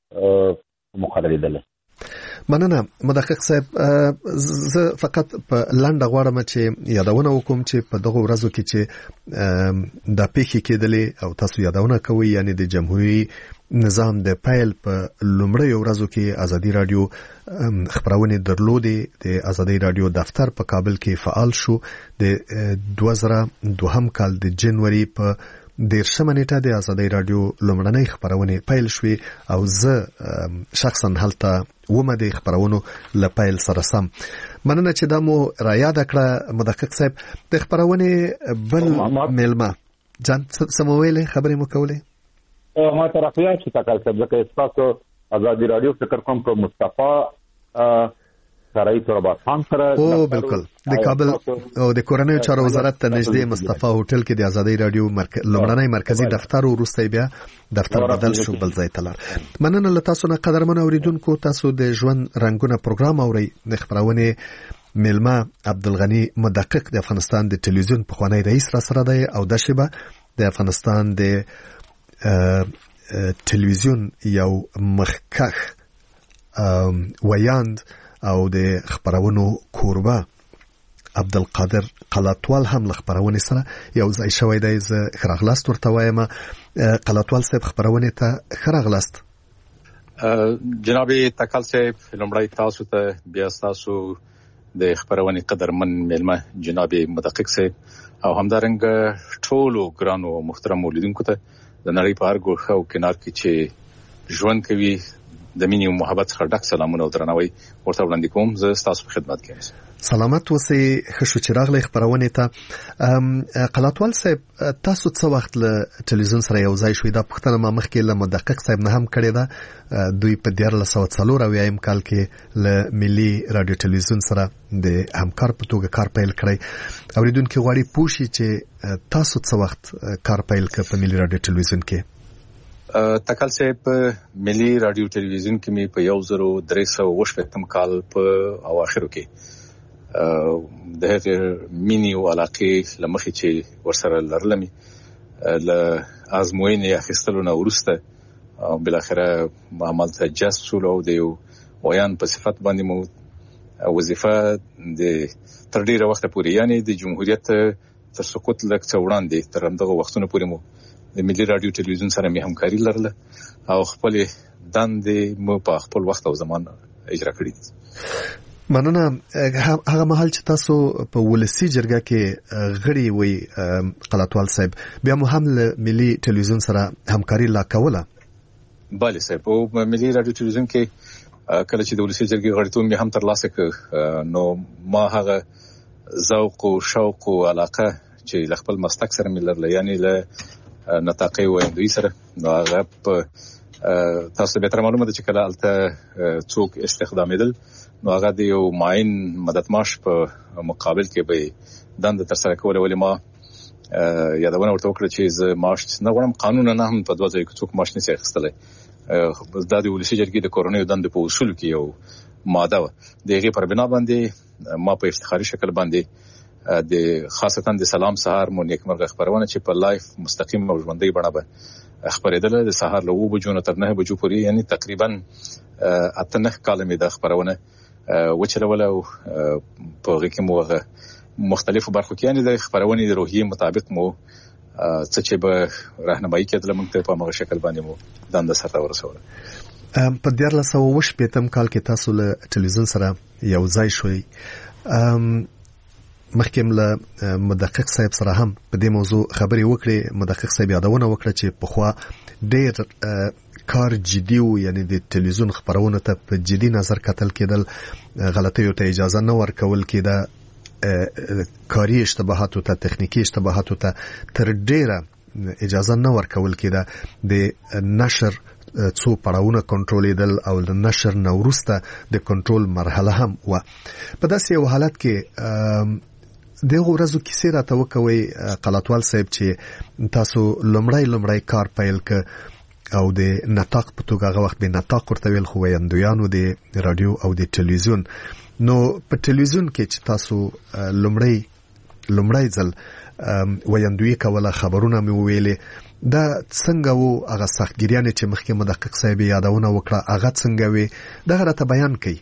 مقررېدل مننه مدقق صاحب زه فقط په لنډه غواړم چې یادونه وکم چې په دغه ورځو کې چې د پیښې کېدلې او تاسو یادونه کوي یعنی د جمهوریت نظام د پیل په لومړی ورځو کې ازادي رادیو خبرونه درلودې د ازادي رادیو دفتر په کابل کې فعال شو د 2002 کال د جنوري په 13 نیټه د ازادي رادیو لومړنۍ خبرونه پیل شوې او زه شخصا هلته ومه د خبرونو لپیل سره سم مننه چې دا مو را یاد کړه مدقق صاحب د خبرونه بل ملما جان سمویل خبرې مو کولې ما طرفیا چې تکل صاحب ځکه تاسو ازادي رادیو فکر کوم په مصطفی سرای ترابات خان سره او بالکل د کابل او د کورنۍ چارو وزارت ته نږدې مصطفی هوټل کې د ازادي رادیو لومړنۍ مرکزی دفتر وروسته بیا دفتر بدل شو بل ځای ته لاړ مننه له تاسو نه قدرمن اوریدونکو تاسو د ژوند رنگونه پروګرام اوري د خبرونه ملما عبدالغنی مدقق د افغانستان د تلویزیون پخوانی رئیس را سره دی او د شبه د افغانستان د تلویزیون یو مخکخ ویاند او د خبرونو کوربه عبدالقادر قلاتوال هم خبرونه سره یو ځای شوی دی ز خراغلاست ورته وایم قلاتوال صاحب خبرونه ته خراغلاست جناب تکل صاحب لمړی تاسو ته بیا تاسو د خبرونه قدرمن ملما جناب مدقق صاحب او همدارنګ ټولو ګرانو محترم اولیدونکو ته د نړۍ په هر ګوښه او کنار کې چې ژوند کوي د مینې او محبت څخه ډک سلامونه او درناوی ورته وړاندې کوم زه ستاسو په خدمت کې یم سلامت اوسئ ښه شو چې راغلی خبرونې ته قلاتوال صاحب تاسو څه وخت له تلویزیون سره یو ځای شوئ دا پوښتنه ما مخکې له مدقق صاحب نه هم کړې ده دوی په 1994 کال کې له ملي رادیو تلویزیون سره د همکار په توګه کار پیل کړی اوریدونکي غواړي پوه شي چې تاسو څه وخت کار پیل کړ په ملي رادیو تلویزیون کې تکل صاحب ملي رادیو تلویزیون کې می په 1308 کال په اواخرو کې د هغه مینی او علاقې لمخې چې ورسره لرلمي ل ازموینې اخیستلو نه ورسته بل اخره عمل ته جذب شو او د ویان په صفت باندې مو وظیفه د تر ډیره وخت پورې یعنی د جمهوریت تر سقوط لږ څه وړاندې تر همدغه وختونو پورې مو د ملي رادیو ټلویزیون سره می همکاري لرله او خپل دندې مو په خپل وخت او زمان اجرا کړې دي. مننه. هغه مهال چې تاسو په ولسی جرګه کې غړي وي قلاتوال صاحب، بیا مو هم له ملي ټلویزیون سره همکاري لا کوله؟ بله صاحب، او ملي رادیو ټلویزیون کې کله چې د ولسی جرګې غړیتوب مې هم ترلاسه کړ، نو ما هغه ذوق او شوق او علاقه چې خپل مسلک سره مې لرله، یعنی له نطاقي ویندوی سره، نو هغه تاسو به تر معلومه ده چې کله الته څوک استخدامیدل نو هغه د یو معین مددماش په مقابل کې به دنده تر سره کوله. ولې ما یادونه ورته وکړه چې زه معاش نه غواړم، قانون نه هم په دوه ځای کې څوک معاش نشي اخیستلی. دا د ولسی جرګې د کورنیو دندو په اصول کې یو ماده وه، د هغې پر بنا باندې ما په افتخاري شکل باندې د خاصتا د سلام سهار مو نیکمرغه خبرونه چې په لایف مستقیم او ژوندۍ بڼه به خبرېدله د سهار له 9 بجو نه تر 9 بجو پورې، یعنی تقریبا 8 کاله مې د خبرونه وچلوله او په هغې کې مو هغه مختلفو برخو کې یعنی د خبرونې د روحیې مطابق مو څه چې به راهنمایي کېدله موږ ته په همغه شکل باندې مو دنده سرته ورسوله. په 1980 کال کې تاسو له ټلویزیون سره یو ځای شوي. مخکې له مدقق صاحب سره هم په دې موضوع خبرې وکړې. مدقق صاحب یادونه وکړه چې پخوا ډېر کار جدي و، یعنی د ټلویزیون خبرونو ته په جدي نظر کتل کېدل، غلطیو ته اجازه نه ورکول کېده، کاری اشتباهاتو ته، تخنیکی اشتباهاتو ته تر ډیره اجازه نه ورکول کېده. د نشر څو پړاوونه کنټرولېدل او د نشر نه وروسته د کنټرول مرحله هم و. په داسې یو حالت کې دغه ورځو کیسې راته وکوي قلاتوال صاحب چې تاسو لومړی کار پیل ک او د نطاق په توګه هغه وخت به نطاق ورته ویل، خو ویندویانو د رادیو او د ټلویزیون. نو په ټلویزیون کې چې تاسو لومړی ځل ویندوی کوله، خبرونه مې ویلې، دا څنګه وو؟ هغه سختګیریانې چې مخکې مدقق صاحب یادونه وکړه هغه څنګه وي؟ دغه راته بیان کړئ.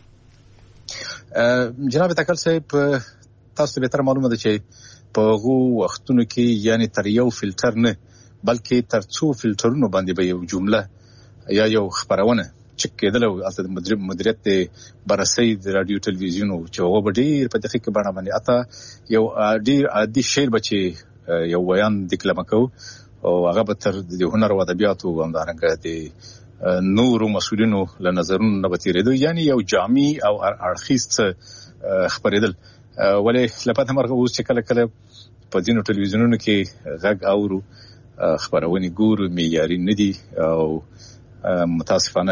جناب تکل صاحب، تاسو به تر معلومه ده چې په هغو وختونو کې یعنی تر یو فلټر نه بلکې تر څو فلټرونو باندې به یو جمله یا یو خبرونه چک کېدل او البته مدیریت د بررسۍ د رادیو ټلویزیون چې هغه به ډېر په دقیق بڼه باندې اته یو ډېر عادي شعر به چې یو بیان دکلمه کوو او هغه به تر د هنر او ادبیاتو او همدارنګه د نورو مسؤلینو له نظرونو نه به تېرېدو، یعنی یو جامع او اړخیز خبرېدل. ولې لپاره مرغه اوس چې کله کله په ځینو ټلویزیونونو کې غږ اورو، خبرونه ګورو، معیاري نه دي او متاسفانه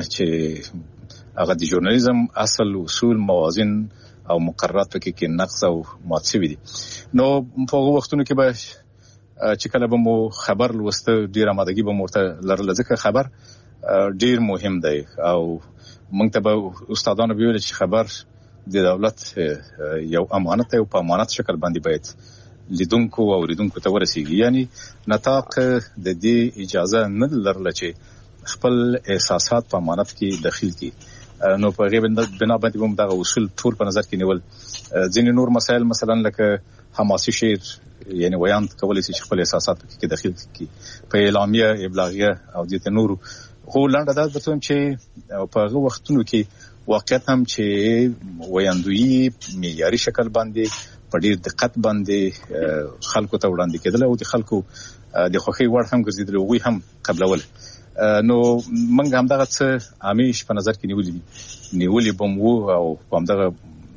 چې هغه د ژورنالیزم اصل اصول، موازین او مقررات کې نقص او مات شوي دي. نو په هغو وختونو کې به چې کله به مو خبر لوسته ډېره آمادګي به مو ورته لرله، ځکه خبر ډېر مهم دی او موږ ته به استادانو به ویل چې خبر د دولت یو امانت دی او په امانت شکل باندې باید لیدونکو او اوریدونکو ته ورسیږي. یعنی نطاق د دې اجازه نه لرله چې خپل احساسات په امانت کې داخل کړي. نو په هغې بنا باندې به دغه اصول ټول په نظر کې نیول. ځینې نور مسایل مثلا لکه حماسي شعر یعنی ویان کولی شي چې خپل احساسات کې داخل کړي په اعلامیه، ابلاغیه او دې نورو. خو لنډه دا درته وایم چې په هغه وختونو کې واقعیت هم چې ویاندویي معیاري شکل باندې په ډېر دقت باندې خلکو ته وړاندې کېدل او د خلکو د خوښۍ وړ هم ګرځېدل، هغوی هم قبلول. نو موږ همدغه څه همیش په نظر کې نیولي به مو او په همدغه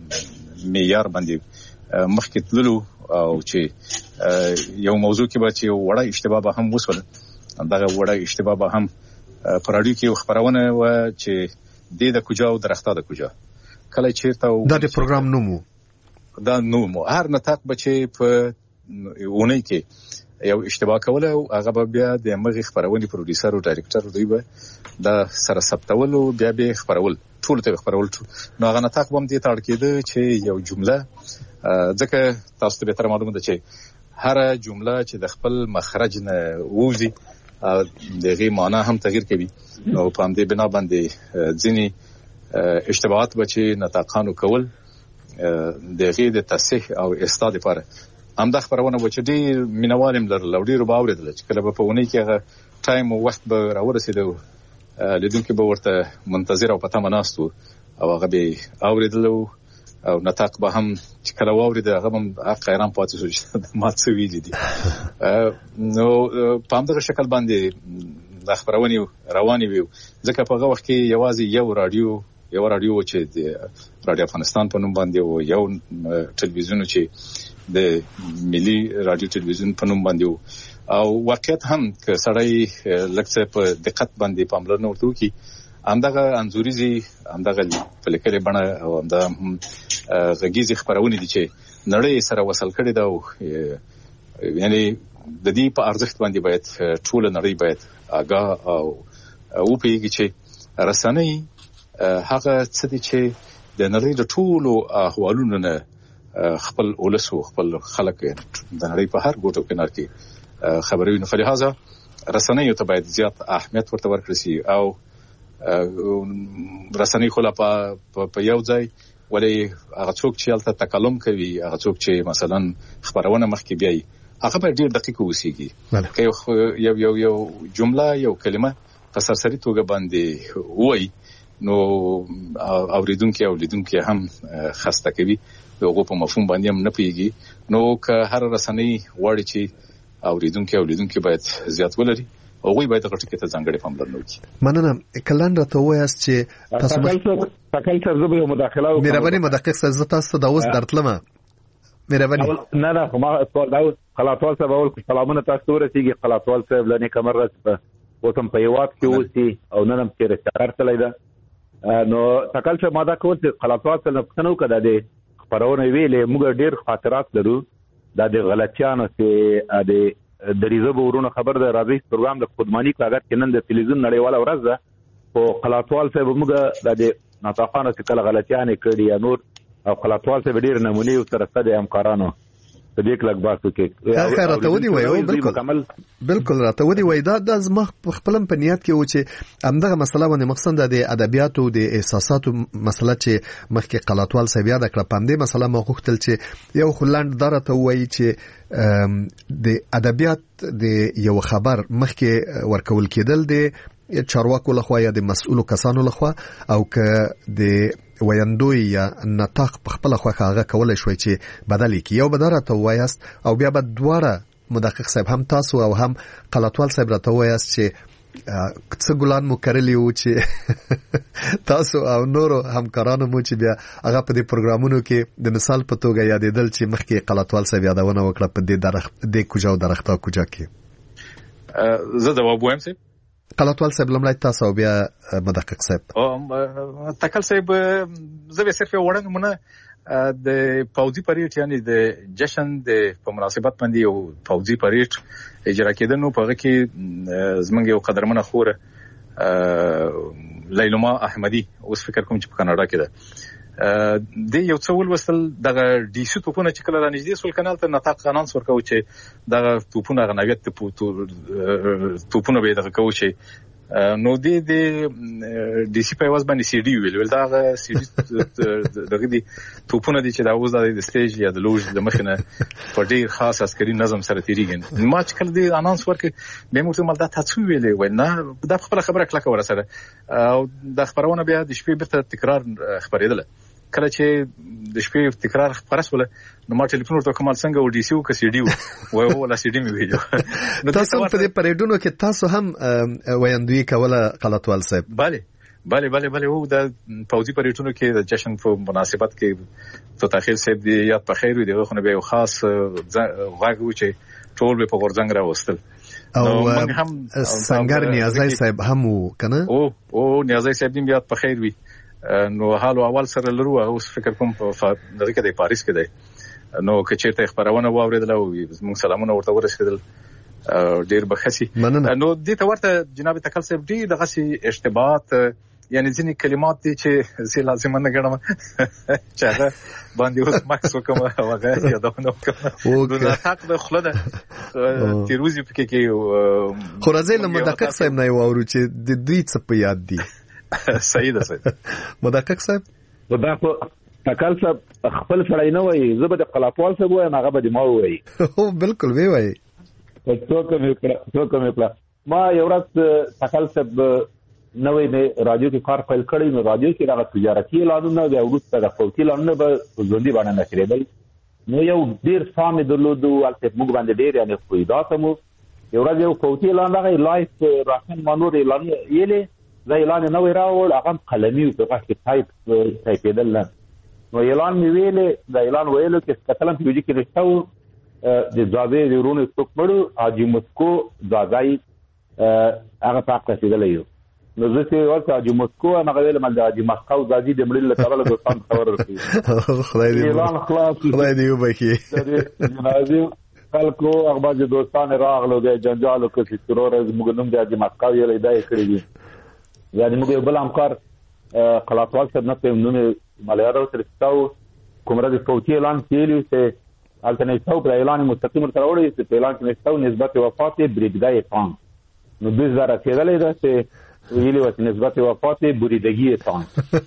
معیار باندې مخکې تللو او چې یو موضوع کې به چې وړه اشتباه به هم وسوله، همدغه وړه اشتباه به هم په راډیو کې یو خبرونه وه چې دې د کجا او درخته د کجا کله چیرته دا د پروګرام نوم دا نوم هر نطاق به چې په اونۍ کې یو اشتباه کوله او هغه به بیا د همغې خپرونې پروډیوسر او ډایرکټر دوی به دا سره ثبتول او بیا به خپرول، ټولو ته خپرول. نو هغه نطاق به هم دې ته اړ کېده چې یو جمله، ځکه تاسو ته بهتره معلومه ده چې هره جمله چې د خپل مخرج نه ووځي د هغې معنا هم تغییر کوي. نو په همدې بنا باندې ځینې اشتباهات به چې نطاقانو کول د غي د تصحیح او اصلاح لپاره همدا خبرونه و چې ډیر مینوالم لرل او ډیر باورېدل چې کله په ونی کې هغه ټایم او وخت به راورسېدو لیدونکو به ورته منتظر او پته مناستو او هغه به اوریدل او نطاق به هم چې کله واورید هغه هم قیران پاتې شو چې ما څه ویلي دي. نو په همدغه شکل باندې د خبرونې روانې وي ځکه په هغه وخت کې یوازې یو رادیو چې د رادیو افغانستان په نوم باندې او یو ټلویزیون چې د ملي رادیو ټلویزیون په نوم باندې او واقعیت هم که سړی لکه په دقت باندې پاملرنه ورته وکړي همدغه انځوریزي همدغه په لیکلې بڼه او همدغه غږیزي خبرونه دي چې نړۍ سره وصل کړي دا یعنی د دې په ارزښت باندې باید ټول نړۍ باید آگاه او پیږي چې رسنۍ هغه څه دي چې د نړۍ د ټولو احوالونو نه خپل ولسو خپل خلک د نړۍ په هر ګوټو کې نارتي خبرونه فلهذا رسنۍ ته باید زیات اهمیت ورته ورکړي شي او رسنۍ خو لا په یو ځای ولې هغه څوک چې الته تکلم کوي هغه څوک چې مثلا خبرونه مخکې بیاي هغه به ډیر دقیق اوسېږي که یو جمله یو کلمه په سرسري توګه باندې وایي نو اوریدونکو او لیدونکو هم خسته کوي دغه په مفهوم باندې هم نه پیږي نو که هر رسنۍ وړي چې اوریدونکو او لیدونکو باید زیات ولري او غوي باید غټه کې ته ځانګړي پاملرنه وکړي. مننه کلان راته وایاست چې تاسو تکل سره زه به مداخله وکړم. مهرباني مدقق سره تاسو دا اوس درتلمه مهرباني نه ما دا خلاصول صاحب اول سلامونه تاسو ورسیږي خلاصول صاحب لنی کمر په وتم په یوات کې اوسي او نن هم چې رارتلای دا نو تکل څه ماده کول چې خلاصول صاحب نو کده دي خبرونه ویلې موږ ډیر خاطرات لرو د غلطیانو چې د دریزه ورونه خبر ده راځي پروګرام د خودمانی کاغذ کې نن د تلویزیون نړیواله ورځ ده او خلاصول صاحب موږ د ناطقانو چې کله غلطیانه کړي یا نور او خلاصول صاحب ډیر نمونې او سره ستاسو همکارانو په دې کلک باسو کې خیر راته ودی وایو بالکل راته ودی وای دا زما خپلم په نیت کې و چې همدغه مسله باندې مقصد د ادبیات او د احساساتو مسله چې مخکې قلاتوال صاحب یاد کړ پاندې مسله ما غوښتل چې یو خلاند درته وای چې د ادبیات د یو خبر مخکې ورکول کېدل د چارواکو لخوا یا د مسؤلو کسانو لخوا او که د ویندوی یا نطاق په خپل خوخه هغه کولای شوی چې بدلی کی یو بدره ته وایست او بیا به دواره مدقق صاحب هم تاسو او هم قلاتوال صاحب راته وایست چې څه ګلان مو کړلی و چې تاسو او نورو همکارانو مو چې بیا هغه په دې پروګرامونو کې د مثال په توګه یادېدل چې مخکې قلاتوال صاحب یادونه وکړه په دې کوجا او درخته کوجا کې زه دا ووایم سي قلاتوال صاحب لمړی تاسو او بیا مدقق صاحب تکل صاحب زه به صرف وړاندونه د پوزي پریټ یعنی د جشن د په مناسبت باندې یو پوزي پریټ اجرا کېدنو په هغه کې زمونږ یو قدرمنه خوره لیلما احمدی اوس فکر کوم چې په کاناډا کې ده د یو څو ولوستل دغه ډي سي توپونه چې کله رانږدې سول کانال ته نطاق قانون ورکو چې دغه توپونه غنویت توپونه به دغه کوي چې نو د ډي سي په واز باندې سي ډي ویل دا سي ډي دغه دي توپونه دي چې دا اوس د سټیج یا د لوژ د مخنه په ډیر خاص عسکري نظم سره تیریږي ما چې کله د اناونس ورکه به موږ ته مل دا تاسو ویلې ونه دا خبره کلکه ورسره او د خبرونه بیا د شپې بیرته تکرار خبرېدله کله چې د شپې تکرار خبرسوله نو ما ټلیفون ورته کومال څنګه و ډي سي او سی ډي وای ولا سی ډي مې ویلو تاسو په دې پریډونو کې تاسو هم ویندوی کوله قلاتوال صاحب بله او د پوزي پریډونو کې د جشن په مناسبت کې تو تاخیر صاحب دی یاد په خیر وي دغه خو نه به خاص غاغو چې ټول به په ورځنګ راوستل او هم څنګه نیازای صاحب هم کنه او نیازای صاحب دې یاد په خیر وي نو حال اول سره لرو اوس فکر کوم په دغه کې د پاریس کې دی نو که چیرته خبرونه واوریدل او موږ سلامونه ورته ورسېدل ډیر بخسي نو دې ته ورته جناب تکل صاحب ډیر دغه سي اشتباهات یعنی ځینې کلمات دي چې زه لازم نه ګڼم چې هغه باندې اوس ماکس وکم هغه یادونه وکم نو حق د خلده تیروزی پکې کې خو راځي له مدقق صاحب نه وورو چې د دوی څه په یاد دي صحیح ده مدقق صاحب دا تکل صاحب خپل سړی نه وایي، زه به د قلاتوال صاحب وایم، هغه به د ما ووایي. بالکل وی وایي. څوک مې کړه. ما یو ورځ تکل صاحب نوې مې رادیو کې کار پیل کړی، نو رادیو کې دغه تجارتي اعلانونه بیا وروسته د فوتي اعلانونه به ژوندي باندې نشریدل. نو یو ډېر سامې درلودو، هلته موږ باندې ډېر یعنې خویدات مو. یو ورځ یو فوتي اعلان راغی، لایف راشن ما نور اعلان یېلې، زه اعلان یې نوی راوړ، هغه هم قلمي و، په غږ کې ټایپېدل نه. نو اعلان مې ویلې، د اعلان ویلو کې کتلم په ویډیو کې رښتا و، د ځاځی د ورونو څوک مړو حاجي مسکو ځاځی هغه په حق رسېدلی یو. نو زه چې ورته حاجي مسکو وایم، هغه ویل د حاجي مسکو ځاځي د مړي له کبله دوستان خبر ورکوي. اعلان خلاص، خدای دې وبخي. جنازې خلکو هغه بعضې دوستان راغلو، بیا جنجال وکړ چې څلور ورځې موږ نوم د حاجي مسکو یې دا یې کړي دي. یعنې موږ یو بل همکار قلاتوال صاحب نه پوهېم نوم یې ملیاره ورسره شته و، کوم ورځ فوتي اعلان کې ویلي و چې هلته نه شته و، په اعلان یې مستقیم ورته راوړی چې په اعلان کې نه شته و، نسبت وفات یې بریدګۍ پان. نو 2000 رسېدلی ده چې ویلي وه چې نسبت وفات یې بریدګي پان.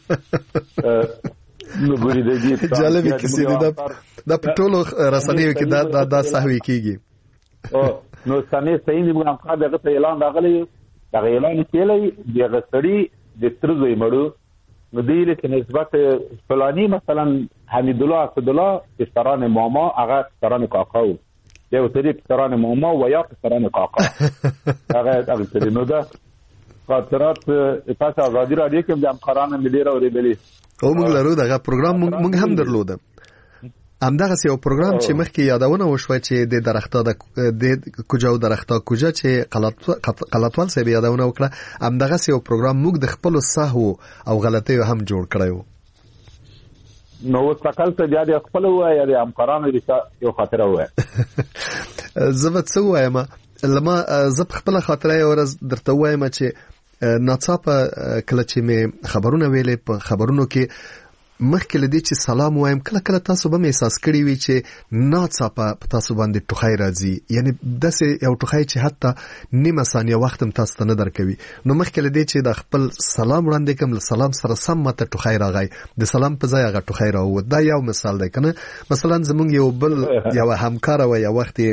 نو بریدګي پان جالبې کیسې دي، دا په ټولو رسنیو کې دا سهوي کېږي. نو سمې صحیح دي، موږ همکار دغه ته اعلان راغلی، دغه اعلان یې کېلی، دغه سړي د تره زوی مړو. نو دی ویلي چې نسبت فلاني مثلا حمیدالله اسدالله پسران ماما، هغه پسران کاکا و، یو سړي پسران ماما و یا پسران کاکا، هغه سړي. نو دا خاطرات تاسو ازادي راډیو کې د همکارانو مې ډېر اورېدلي. موږ لرو دغه پروګرام موږ هم درلوده. همدغسې یو پروګرام چې مخکې یادونه وشوه چې د درختا د کوجا او درختا کوجا چې قلاتوال صاحب یادونه وکړه، همدغسې یو پروګرام موږ د خپلو سهو او غلطیو هم جوړ کړی و. نو اوس تکل ته بیا د خپله ووایه یا د همکارانو یو خاطره ووایه؟ زه به څه ووایم، زه په خپله خاطره یو ورځ درته ووایم چې ناڅاپه کله چې مې خبرونه ویلې، په خبرونو کې مخکې له دې چې سلام وایم، کله کله تاسو به مې احساس کړي وي چې ناڅاپه په تاسو باندې ټوخی راځي، یعنې داسې یو ټوخی چې حتی نیمه ثانیه وخت هم تاسو ته نه درکوي. نو مخکې له دې چې د خپل سلام وړاندې کوم، له سلام سره سم ماته ټوخی راغی، د سلام په ځای هغه ټوخی راووت. دا یو مثال دی که نه. مثلا زمونږ یو بل یوه همکاره وه، یو وخت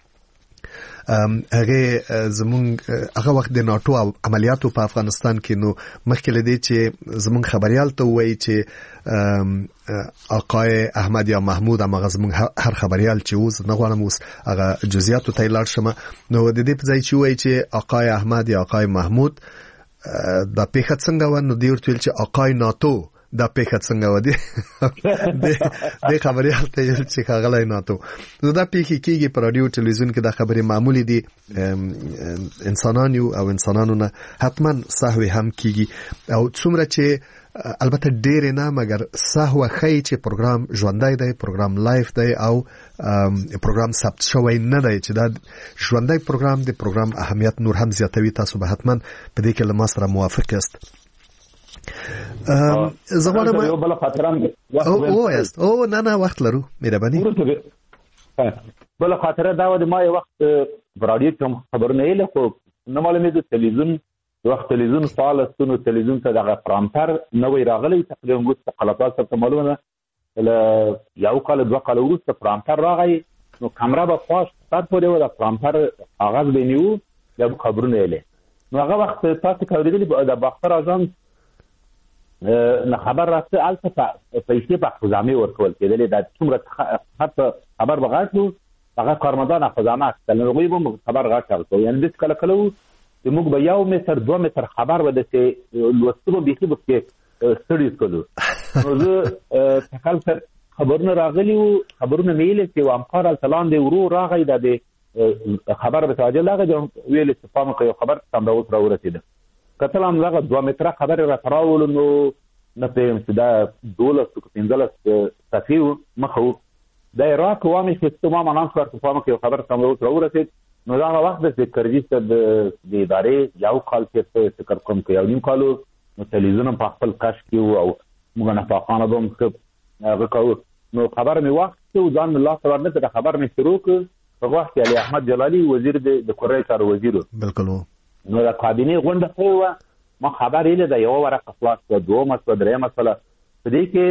هغه زمونږ هغه وخت د ناټو عملیاتو په افغانستان کې، نو مخکې له دې چې زمونږ خبریال ته ووایي چې آقای احمد یا محمود، هماغه زمونږ هر خبریال چې اوس نه غواړم اوس هغه جزئیاتو ته لاړ شم، نو د دې په ځای چې ووایي چې آقای احمد یا آقای محمود دا پیښه څنګه وه، نو دوی ورته ویل چې آقای ناتو دا پیښه څنګه و دي د خبریال ته یې چې ښاغلی ناتو. نو دا پیښې کېږي په راډیو ټلویزیون کې، دا خبرې معمولي دي، انسانان یو او انسانانو نه حتما سهوې هم کېږي. او څومره چې البته ډېرې نه، مګر سهوه ښایي چې پروګرام ژوندی دی، پروګرام لایف دی او پروګرام ثبت شوی نه دی، چې دا ژوندی پروګرام دی. پروګرام اهمیت نور هم زیاتوي. تاسو به حتما په دې کې له ما سره موافق یاست. زغوانم یو بل خاطره نه وخت لرو مهرباني. بل خاطره دا و، ما یو وخت په راډیو کې خبرونه یې خو نه معلومېدو، تلویزیون وخت تلویزیون فعال استونو، تلویزیون ته دغه پرامتر نوی راغلی، تقریبا وروسته قلاتوال صاحب ته معلومه ده له یو کال 2 کال وروسته پرامتر راغی، نو کمره به خواش سات پورې و، د پرامتر کاغذ به نیو، بیا به خبرونه یې. نو هغه وخت تاسو که اورېدلي د باختر اژانس نه خبر راځي، البته پیسې په خزانه ورکول کېدلې، دا څومره حتی خبر بغاټو هغه کارمندان خزانه اخیستل، نو هغوی به خبر غاټ ورکول. یعنې داسې کله کله و چې موږ به 1 متر 2 متر خبر به داسې لوستو به بیخي به پکې ستړي کړو. نو زه تکل خبرونه راغلي وو، خبرونه مې ویلې چې یو همکار هلته لاندې ورو راغی، دا د خبر به توجه راغی، ویلې چې پام وکړه یو خبر سمره اوس راورسېده. کتل هم دغه 2 متره خبرې راته راولو، نو نه پوهېږم چې دا 12 که 15 صفحې و مخه و، دا یې راکړو، وامې اخېستو، ما منام کړ چې پام وکړه یو خبر سمره اوس راورسېد. نو دغه وخت د کرجي صاحب د ادارې یو کال تېر فکر کوم که 1.5 کال و، نو تلویزیون هم په خپل کش کې و او موږ نفاقانه به هم هغه کوو. نو خبر مې واخیسته و، ځان مې لاسته ورنه کړ، د خبر مې شروع کړ. په وخت کې علي احمد جلالي وزیر د کورنۍ چارو وزیر و. بالکل. نو د کابینې غونډه شوې وه، ما خبر یې لیده، یوه ورقه خلاص شوه، 2 مسله 3 مسله، په دې کې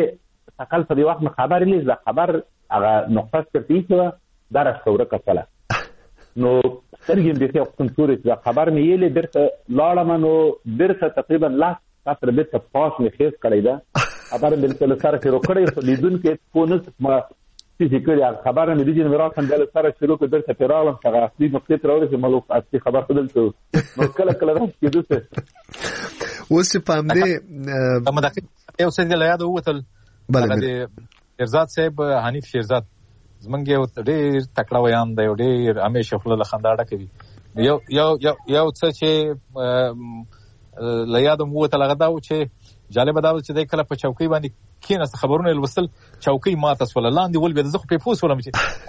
تکل په دې وخت خبر لیز د خبر هغه نقطه سپیڅ و در څوره کتله نو سترګې دې ته وختم تورې د خبر مې یې درته لاړم نو درته تقریبا لاس تر دې ته پاس مې خېس کړی دا خبر دې له سره شروع کړی په لیدون کې پونس ما چې کړی خبر مې دې نه راځم دل سره شروع کړ درته پیرالم څنګه اصلي نقطه تر اورې ملوک اصلي خبر بدلته نو کله راځي دوسه اوس پام دې مدقیق یو څه دی یاد ووتل هغه د شیرزاد صاحب حنیف شیرزاد زمونږ یو ډېر تکړه ویان دی او ډېر همیشه خوله له خندا ډکه وي یو څه چې له یاده مو ووتل هغه دا و چې جالبه دا و چې دی کله په چوکۍ باندې کېناسته خبرونه یې لوستل چوکۍ ماته سوله لاندې ولوېده زه خو پرې پوه شولم چې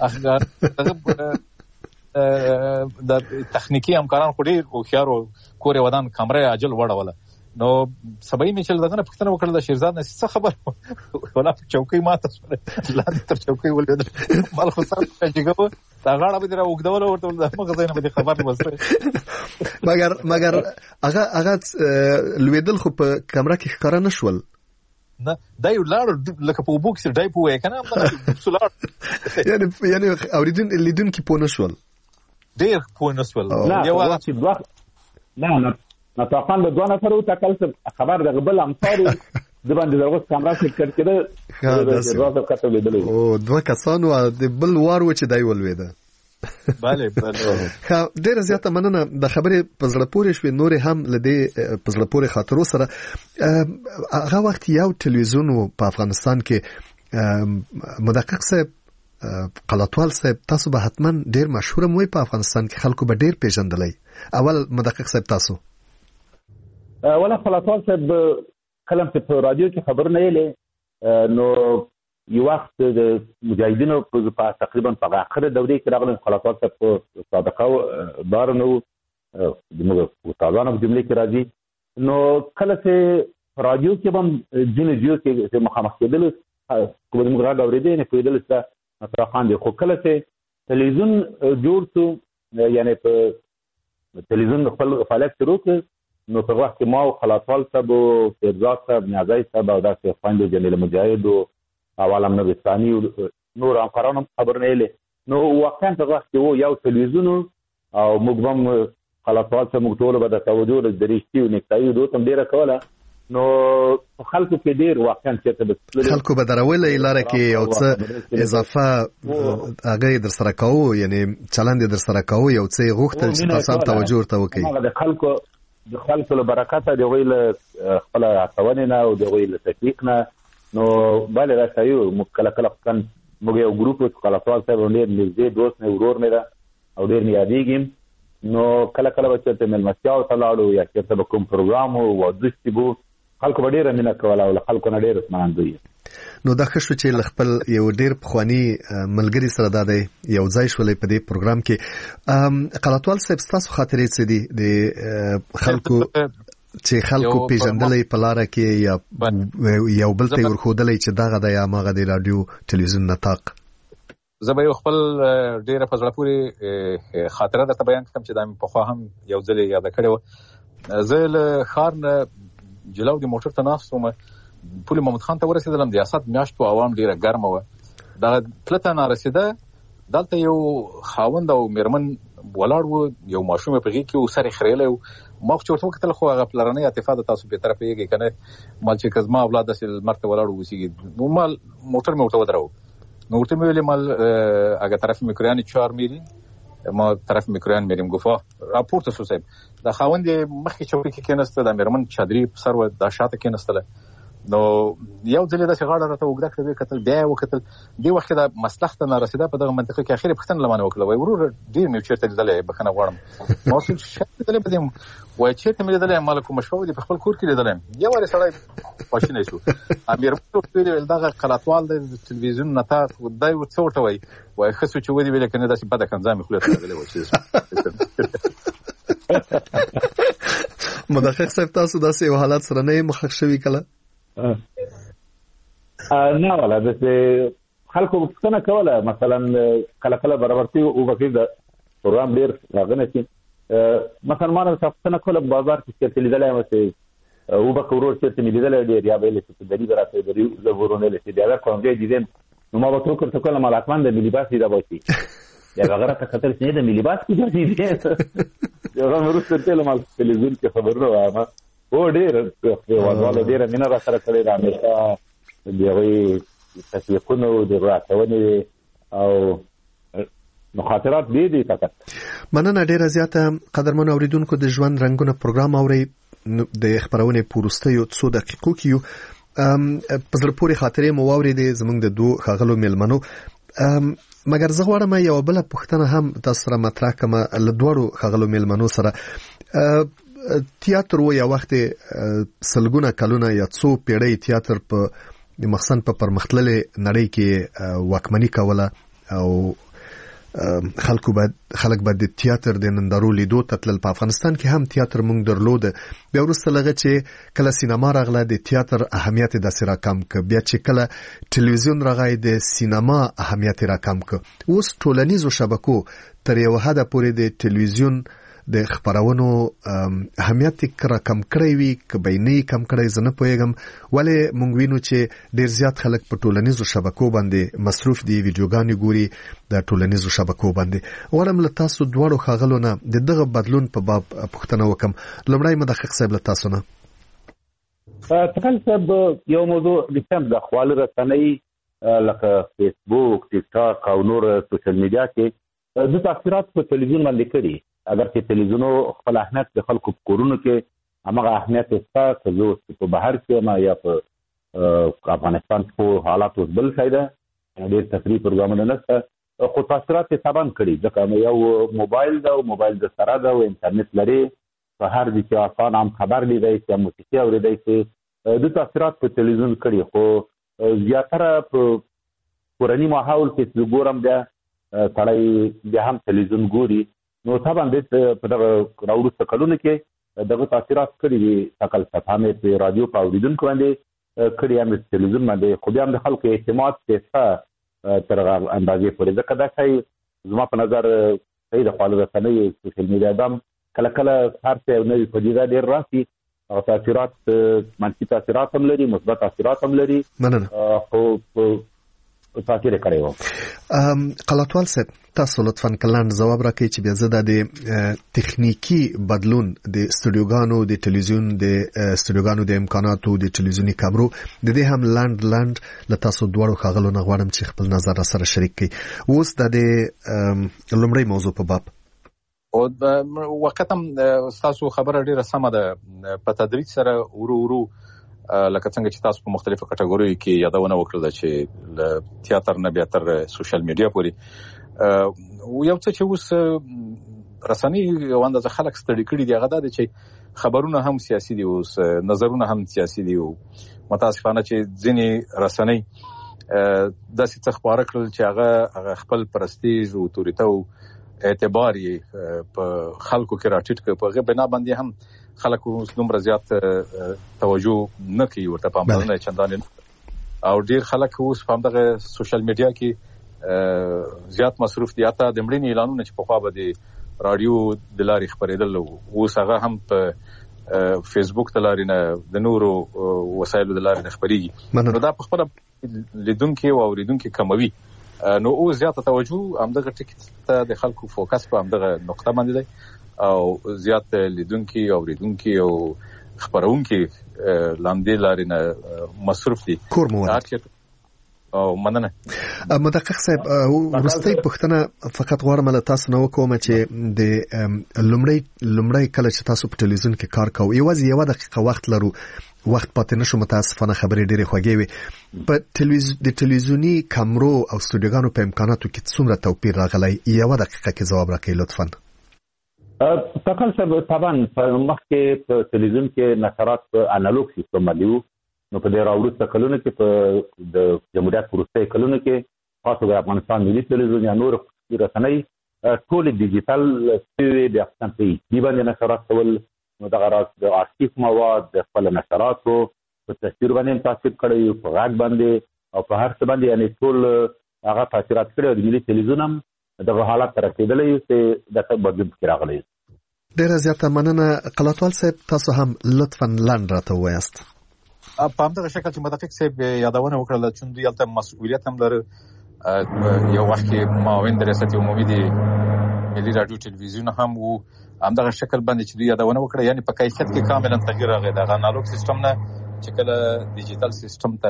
د تخنیکي همکاران خو ډېر هوښیار و کور یې ودان کمره یې عجل وړوله نو سبا یې مې چې دغه نه پوښتنه وکړله د شیرزاد نه څه خبر ولا چوکۍ ماته شوله لاندې تر چوکۍ ولوېده مال خو سر جګه و دا غاړه به دې را اوږدوله ورته مغه ځای نه به دې خبر وسته مګر هغه لوېدل خو په کمره کې ښکاره نه شول نه دا یو لاړ لکه په اوبو کښې ډای په وایې که نه یعنې لیدونکي پوه نه شول ډېر پوه نه شول نه نطاقان د دوه نفرو تکل خبر د غبل امثارو د باندې دغه کیمرا کې کړ کېده راځه کته لیدل او دوه کسانو د بل وار و چې دای ولوېده bale ډېر زیاته مننه د خبرې په زړه پورې شوې نورې هم لدې په زړه پورې خاطرو سره هغه وخت یو تلویزیون په افغانستان کې مدقق صاحب قلاتوال صاحب تاسو به حتما ډېر مشهور موي په افغانستان کې خلکو به ډېر پیژندلای اول مدقق صاحب تاسو ولا قلاتوال صاحب کلم په رادیو کې خبرونه یې نو یو وخت د مجاهدینو په تقریبا په اخر دورې کې راغلل خلافات په سابقه دار نو دغه استادانو په جمله کې راځي نو کله چې رادیو کې هم جنجیو کې مخامخ کېدل کوم موږ راغورېدل نه کېدل چې اطرافان دي خو کله چې تلویزیون جوړ شو یعنی په تلویزیون خپل فعالیت شروع کړ نو په وخت کې ما او خلافات صاحب او شیرزاد صاحب نیازی صاحب او داسې خويندو جمیل مجاهد او عالم نبستانی نور همکارانو خبرونه یې نو واقعا په وخت کې یو تلویزیون او موږ هم خلاصات موږ ټول به د توجه د درشتي او نکتایي دوه تم ډیره کوله نو خلکو کې ډیر واقعا چې خلکو به درولې لاره کې یو څه اضافه هغه در سره کوو یعنی چلند در سره کوو یو څه غوښتل چې تاسو هم توجه ورته وکړئ د خلکو له برکته د غویل خپل هڅونې نه او د غویل تشویق نه نو bale راځي موږ کله کان موږ یو ګروپ وڅ خلاصوال صاحب ډېر نږدې دوست نه ورور نه او ډېر نیادېږم نو کله چې ملمستیا او تلاړو یا چې کوم پروګرام او ودستي بو خلکو ډېر مینه کوله او خلکو نه ډېر اسمان دوی نو دا خښو چې خپل یو ډېر پخوانی ملګری سره دادې یو ځای شولې په دې پروګرام کې قلاتوال صاحب تاسو خاطرې څه دي د خلکو چې خلکو پیژندلې په لار کې یا یو بل ته ورخودلې چې دغه د یا ماغه د رادیو ټلویزیون نطاق زه به خپل ډیره په ځړه پوری خاطره درته بیان کوم چې دا په خو هم یو ځل یاد کړو زه له خارن جلو د موټر ته ناستم پولی محمد خان ته ورسېدلم د یاسات میاشتو عوام ډیره ګرمه و دا پلته نه رسیده دلته یو خاوند او میرمن ولاړ و یو ماشوم په غي کې وسره خړېله ما خو چورته کتل خو هغه پلرنه اتفاق تاسو په طرف یې کنه مال چې کزما اولاد سره مرته ولاړ وسی نو مال موټر مې ورته ودرو نو ورته ویلې مال هغه طرف میکرانی 4 میلی ما طرف میکران میریم گفا راپورته سو صاحب دا خاوند مخکې چوکۍ کې کېنسته د میرمن چادرې سر و د شاته کېنستله نو یو ځل د څنګه راته وګړه کړې کتل بیا وکتل دی وخت دا مصلحت نه رسیده په دغه منطقه کې اخیری پښتن لمانه وکړه وای ورور ډیر مې چیرته لیدلې بخنه غواړم نو څه لیدلې په دې وای چیرته مې لیدلې مالکو مشفو دي په خپل کور کې لیدلې یو واره سړی پښینې شو امیر په دې دغه قلاتوال د تلویزیون نطاق ودای ورته وای خصو چې ودی ویل کنه داسې بده کنځامي خو له تللې و چې مدقق صاحب تاسو داسې حالات سره نه مخ شوي کله نه ولا د خلکو څنګه کوله مثلا کله برابرتي او وکیل د پروګرام ډیر راغنه چې مثلا ما څنګه کوله بازار کې چې لیدلای و چې او به کورور چې ملي دل ډیر یا به چې د دې راته د زورونه لته دا کوم دې دي نو ما به تو کله ملاتمن د ملي باس دی دا وایي یا هغه راته خطر چې د ملي باس کې دی هغه ورسته ته له تلویزیون کې خبر نه وایم او ډیر وځواله ډیر مینه را سره کړی دا همیشه دی تسویقونه د راټونې او مخاطرات دي فقط. مننه ډیره زیاته قدرمن اوریدونکو د ژوند رنگونه پروګرام اوري د خبرونه پورستیو 2 دقیقو کې په زړه پورې خاطرې مو واورېدې زمونږ د دوه خاغلو ملمنو مګر زه غواړم یو بل پوښتنه هم تاسو سره مطرح کړم له دوړو خاغلو ملمنو سره تیاتر و یا وخت سلګونه کلونه یا څو پیړۍ تیاتر په مخصن په پرمختللې نړۍ کې واکمنی کوله او خلک بعد د تیاتر د نندارو لیدو تتل په افغانستان کې هم تیاتر مونږ درلود بیا وروسته لږه چې کله سینما راغله د تیاتر اهمیت د سره کم ک بیا چې کله ټلویزیون راغی د سینما اهمیت را کم ک اوس ټولنیزو شبکو تر یو حد پورې د ټلویزیون د خبرونو اهمیت کرا کم کړی وي ک بیني کم کړی زنه پویګم ولې مونږ وینو چې ډیر زیات خلک په ټولنیزو شبکو باندې مصروف دي ویډیوګانې ګوري د ټولنیزو شبکو باندې ورم له تاسو دواړو خاغلونه د دغه بدلون په باب پوښتنه وکم لمړی مدقق صاحب له تاسو نه تکل صاحب یو موضوع د سم د خپل رسنۍ لکه فیسبوک ټیک ټاک او نور سوشل میډیا کې د تاثیرات په ټلویزیون باندې کړي اگر چې ټلویزیونو خپل اهمیت د خلکو کورونو کې هغه اهمیت اساس زو په بهر کې ما یا په افغانستان په حالاتو بل فائدہ ډېر تفریح پروګرامونه نشته خو تاثیرات یې تابان کړي ځکه یو موبایل دا او موبایل د سره دا او انټرنیټ لري په هر ځای کې آسان هم خبر لیدای شي موسیقي اوریدای شي د تاثیرات په ټلویزیون کړي خو زیاتره په پرانی ماحول کې وګورم بیا تړای بیا هم ټلویزیون ګوري نو طبعا د په دغه راوړو کلونه کې دغه تاثیرات کړي دي تکل صفامه په رادیو په اوریدونکو باندې کړي هم ټلویزیون باندې خو بیا هم د خلکو اعتماد څخه تر اندازې پورې ځکه دا شی زما په نظر صحیح د خپل رسنۍ سوشل میډیا دم کله کله هر څه نوې پدیده ډېر راسي او تاثیرات منفي تاثیرات هم لري مثبت تاثیرات هم لري خو تاثیر کړی و قلاتوال صاحب تاسو لطفاً کلان جواب راکړئ چې بیا زه د تخنیکی بدلون د استودیوګانو د ټلویزیون د استودیوګانو د امکاناتو د ټلویزیونی کامرو د دې هم لاند له تاسو دوړو خاغلو نه غواړم چې خپل نظر سره شریک کړئ اوس د لومړی موضوع په باب او وخت هم تاسو خبره ډیره سمه ده په تدریج سره ورو لکه څنګه چې تاسو په مختلفو کټګوریو کې یادونه وکړه چې ل تیاتر نه بیا تر سوشل میډیا پورې یو څه چې اوس رسنۍ یو اندازه خلک ستړي کړي دي هغه دا چې خبرونه هم سیاسي دي اوس نظرونه هم سیاسي دي او متاسفانه چې ځینې رسنۍ داسې څه خبره کړل چې هغه خپل پرستیژ او توریته او اعتبار یې په خلکو کې راټیټ کړ په بنا باندې هم خلک اوس دومره زیات توجه نه کوي ورته پاملرنه چندان او ډیر خلک اوس په دغه سوشل میډیا کې زیات مصروف دي اته د مړینې اعلانونه چې په خوا به د رادیو د لارې خبرېدل اوس هغه هم په فیسبوک د لارې نه د نورو وسایلو د لارې نه خبرېږي نو دا په خپل لیدونکو او اوریدونکو کموي نو اوس زیاته توجه همدغه ټکی ته د خلکو فوکس په همدغه نقطه باندې دی او زیات لیدونکو او اوریدونکو او خبرونکو لاندې لارې نه مصروف دي او مننه مدقق صاحب ورستۍ پښتنه فقط غواړم له تاسو نو کوم چې د لومړی کله چې تاسو په ټلویزیون کې کار کوئ یوازې 1 دقیقه وخت لرو وخت پاتې نشو متاسفانه خبرې ډېرې خوږې وي په د ټلویزیونی کامرو او استودیوګانو په امکاناتو کې څومره توپیر راغلی 1 دقیقه کې جواب راکړئ لطفا تکل صاحب طبعا په مخکې په ټلویزیون کې نشرات په انالوګ سیستم باندې نو په ډېر وروسته کلونو کې په د جمهوریت وروسته کلونو کې خاصه د افغانستان ملي ټلویزیون یا نور رسنۍ ټول ډیجیټل شوي د افغانستان په دی باندې نشرات کول نو دغه راز د آرشیف مواد د خپل نشراتو په تصویر باندې تاثیر کړی په غږ باندې او په هر څه باندې یعنی ټول هغه تاثیرات کړی د ملي ټلویزیون هم دغه حالت تر رسیدلې چې د بدلون کې راغلی ډیره زیاته مننه قلاتوال صاحب، تاسو هم لطفا لنډ راته ووایاست. په همدغه شکل چې مدقق صاحب یادونه وکړله چې دوی هلته مسؤلیت هم لري. یو وخت کې معاون د ریاست عمومي د ملي راډیو ټلویزیون هم وو. همدغه شکل باندې چې دوی یادونه وکړه، یعنی په کیفیت کې کاملا تغییر راغی. د انالوګ سیستم نه چې کله ډیجیټل سیستم ته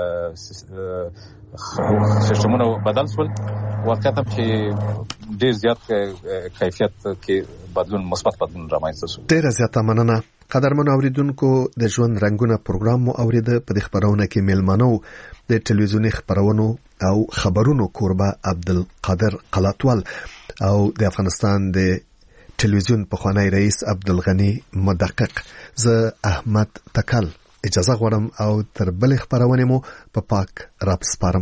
سیستمونه بدل شول، واقعیت هم چې ډیر زیات کیفیت کې بدلون، مثبت بدلون رامنځته شو. ډیره زیاته مننه. قدرمنو اوریدونکو، د ژوند رنګونه پروګرام مو اوریده. په دې خبرونه کې میلمانو د ټلویزیوني خبرونو او خبرونو کوربه عبدالقادر قلاتوال او د افغانستان د ټلویزیون پخوانی رئیس عبدالغنی مدقق. زه احمد تکل اجازه غواړم او تر بلې خبرونه مو په پاک رب سپارم.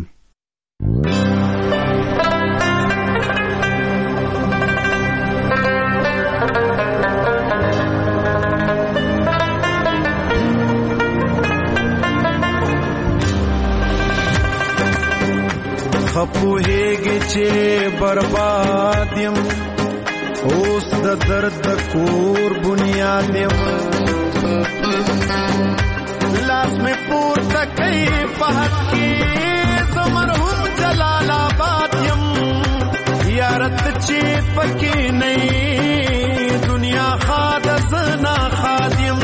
خپوهیږي چې برباد یم، اوس د درد کور بنیاد یم. لاس می پورته کوي په حق کې زه مرحوم جلال آباد یم. یارت چې پکې نه دنیا خاد زنا خادم.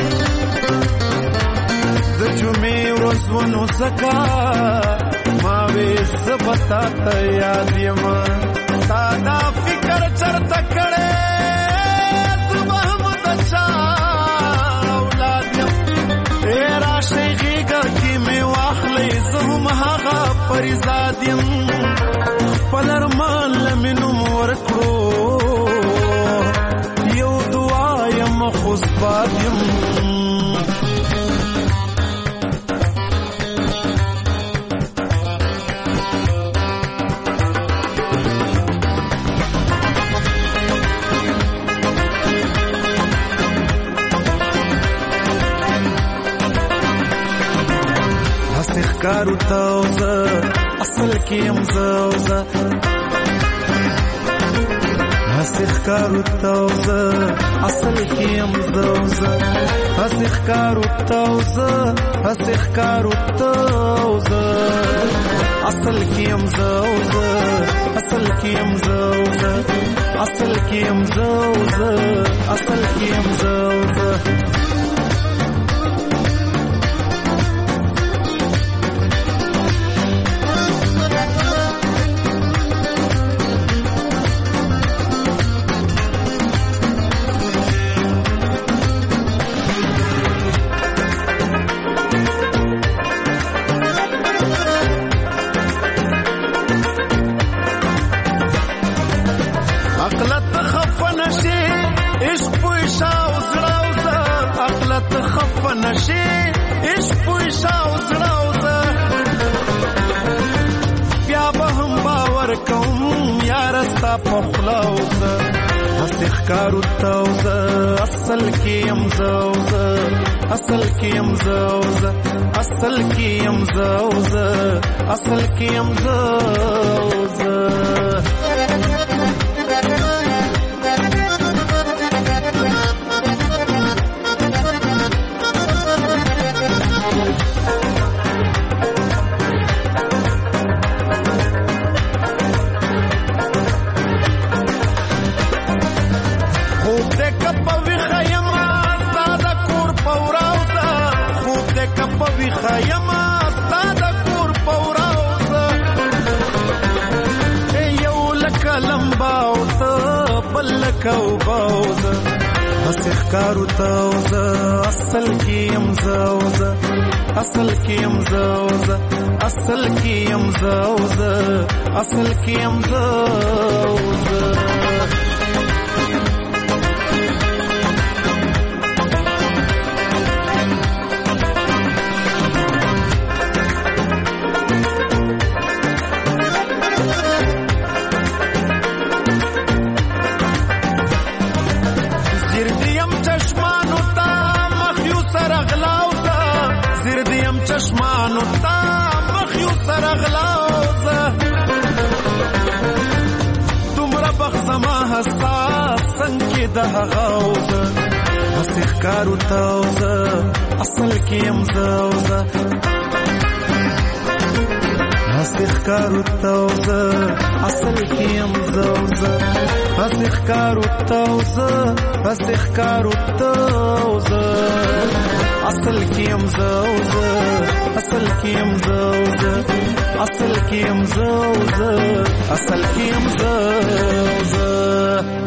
د جمعې ورځ ونو زکا ما وې زبتا ته یاد یم. تا دا فکر چرته کړې زه هم د چا اولاد یم. راشي غېږه کې مې واخلئ، زه هم هغه پریزاد یم. خپل ارمان له مې نوم ورکړو، یو دعا یم خوشباد یم. کارو تاوزه اصل کې امزوزه، هسخ کارو تاوزه اصل کې امزوزه، هسخ کارو تاوزه، هسخ کارو تاوزه اصل کې امزوزه، اصل کې امزوزه، اصل کې امزوزه، اصل کې امزوزه. کارو تاوزه اصل کې امزوزه، اصل کې امزوزه، اصل کې امزوزه، اصل کې امزوزه. کارو تاوزه اصل کې امزوزه، اصل کې امزوزه، اصل کې امزوزه، اصل کې امزوزه. چشمانو تا مخیو سرغلاوزه تمرا بخزما حساس سنکی د هغه وزه هسې ښکارو ته وزه اصل کې یم زه وزه هسې ښکارو ته وزه اصل کې یم زه وزه هسې ښکارو ته وزه هسې ښکارو ته وزه اصل کې یم زه وزه اصل کې یم زه وزه اصل کې یم زه وزه اصل کې یم زه وزه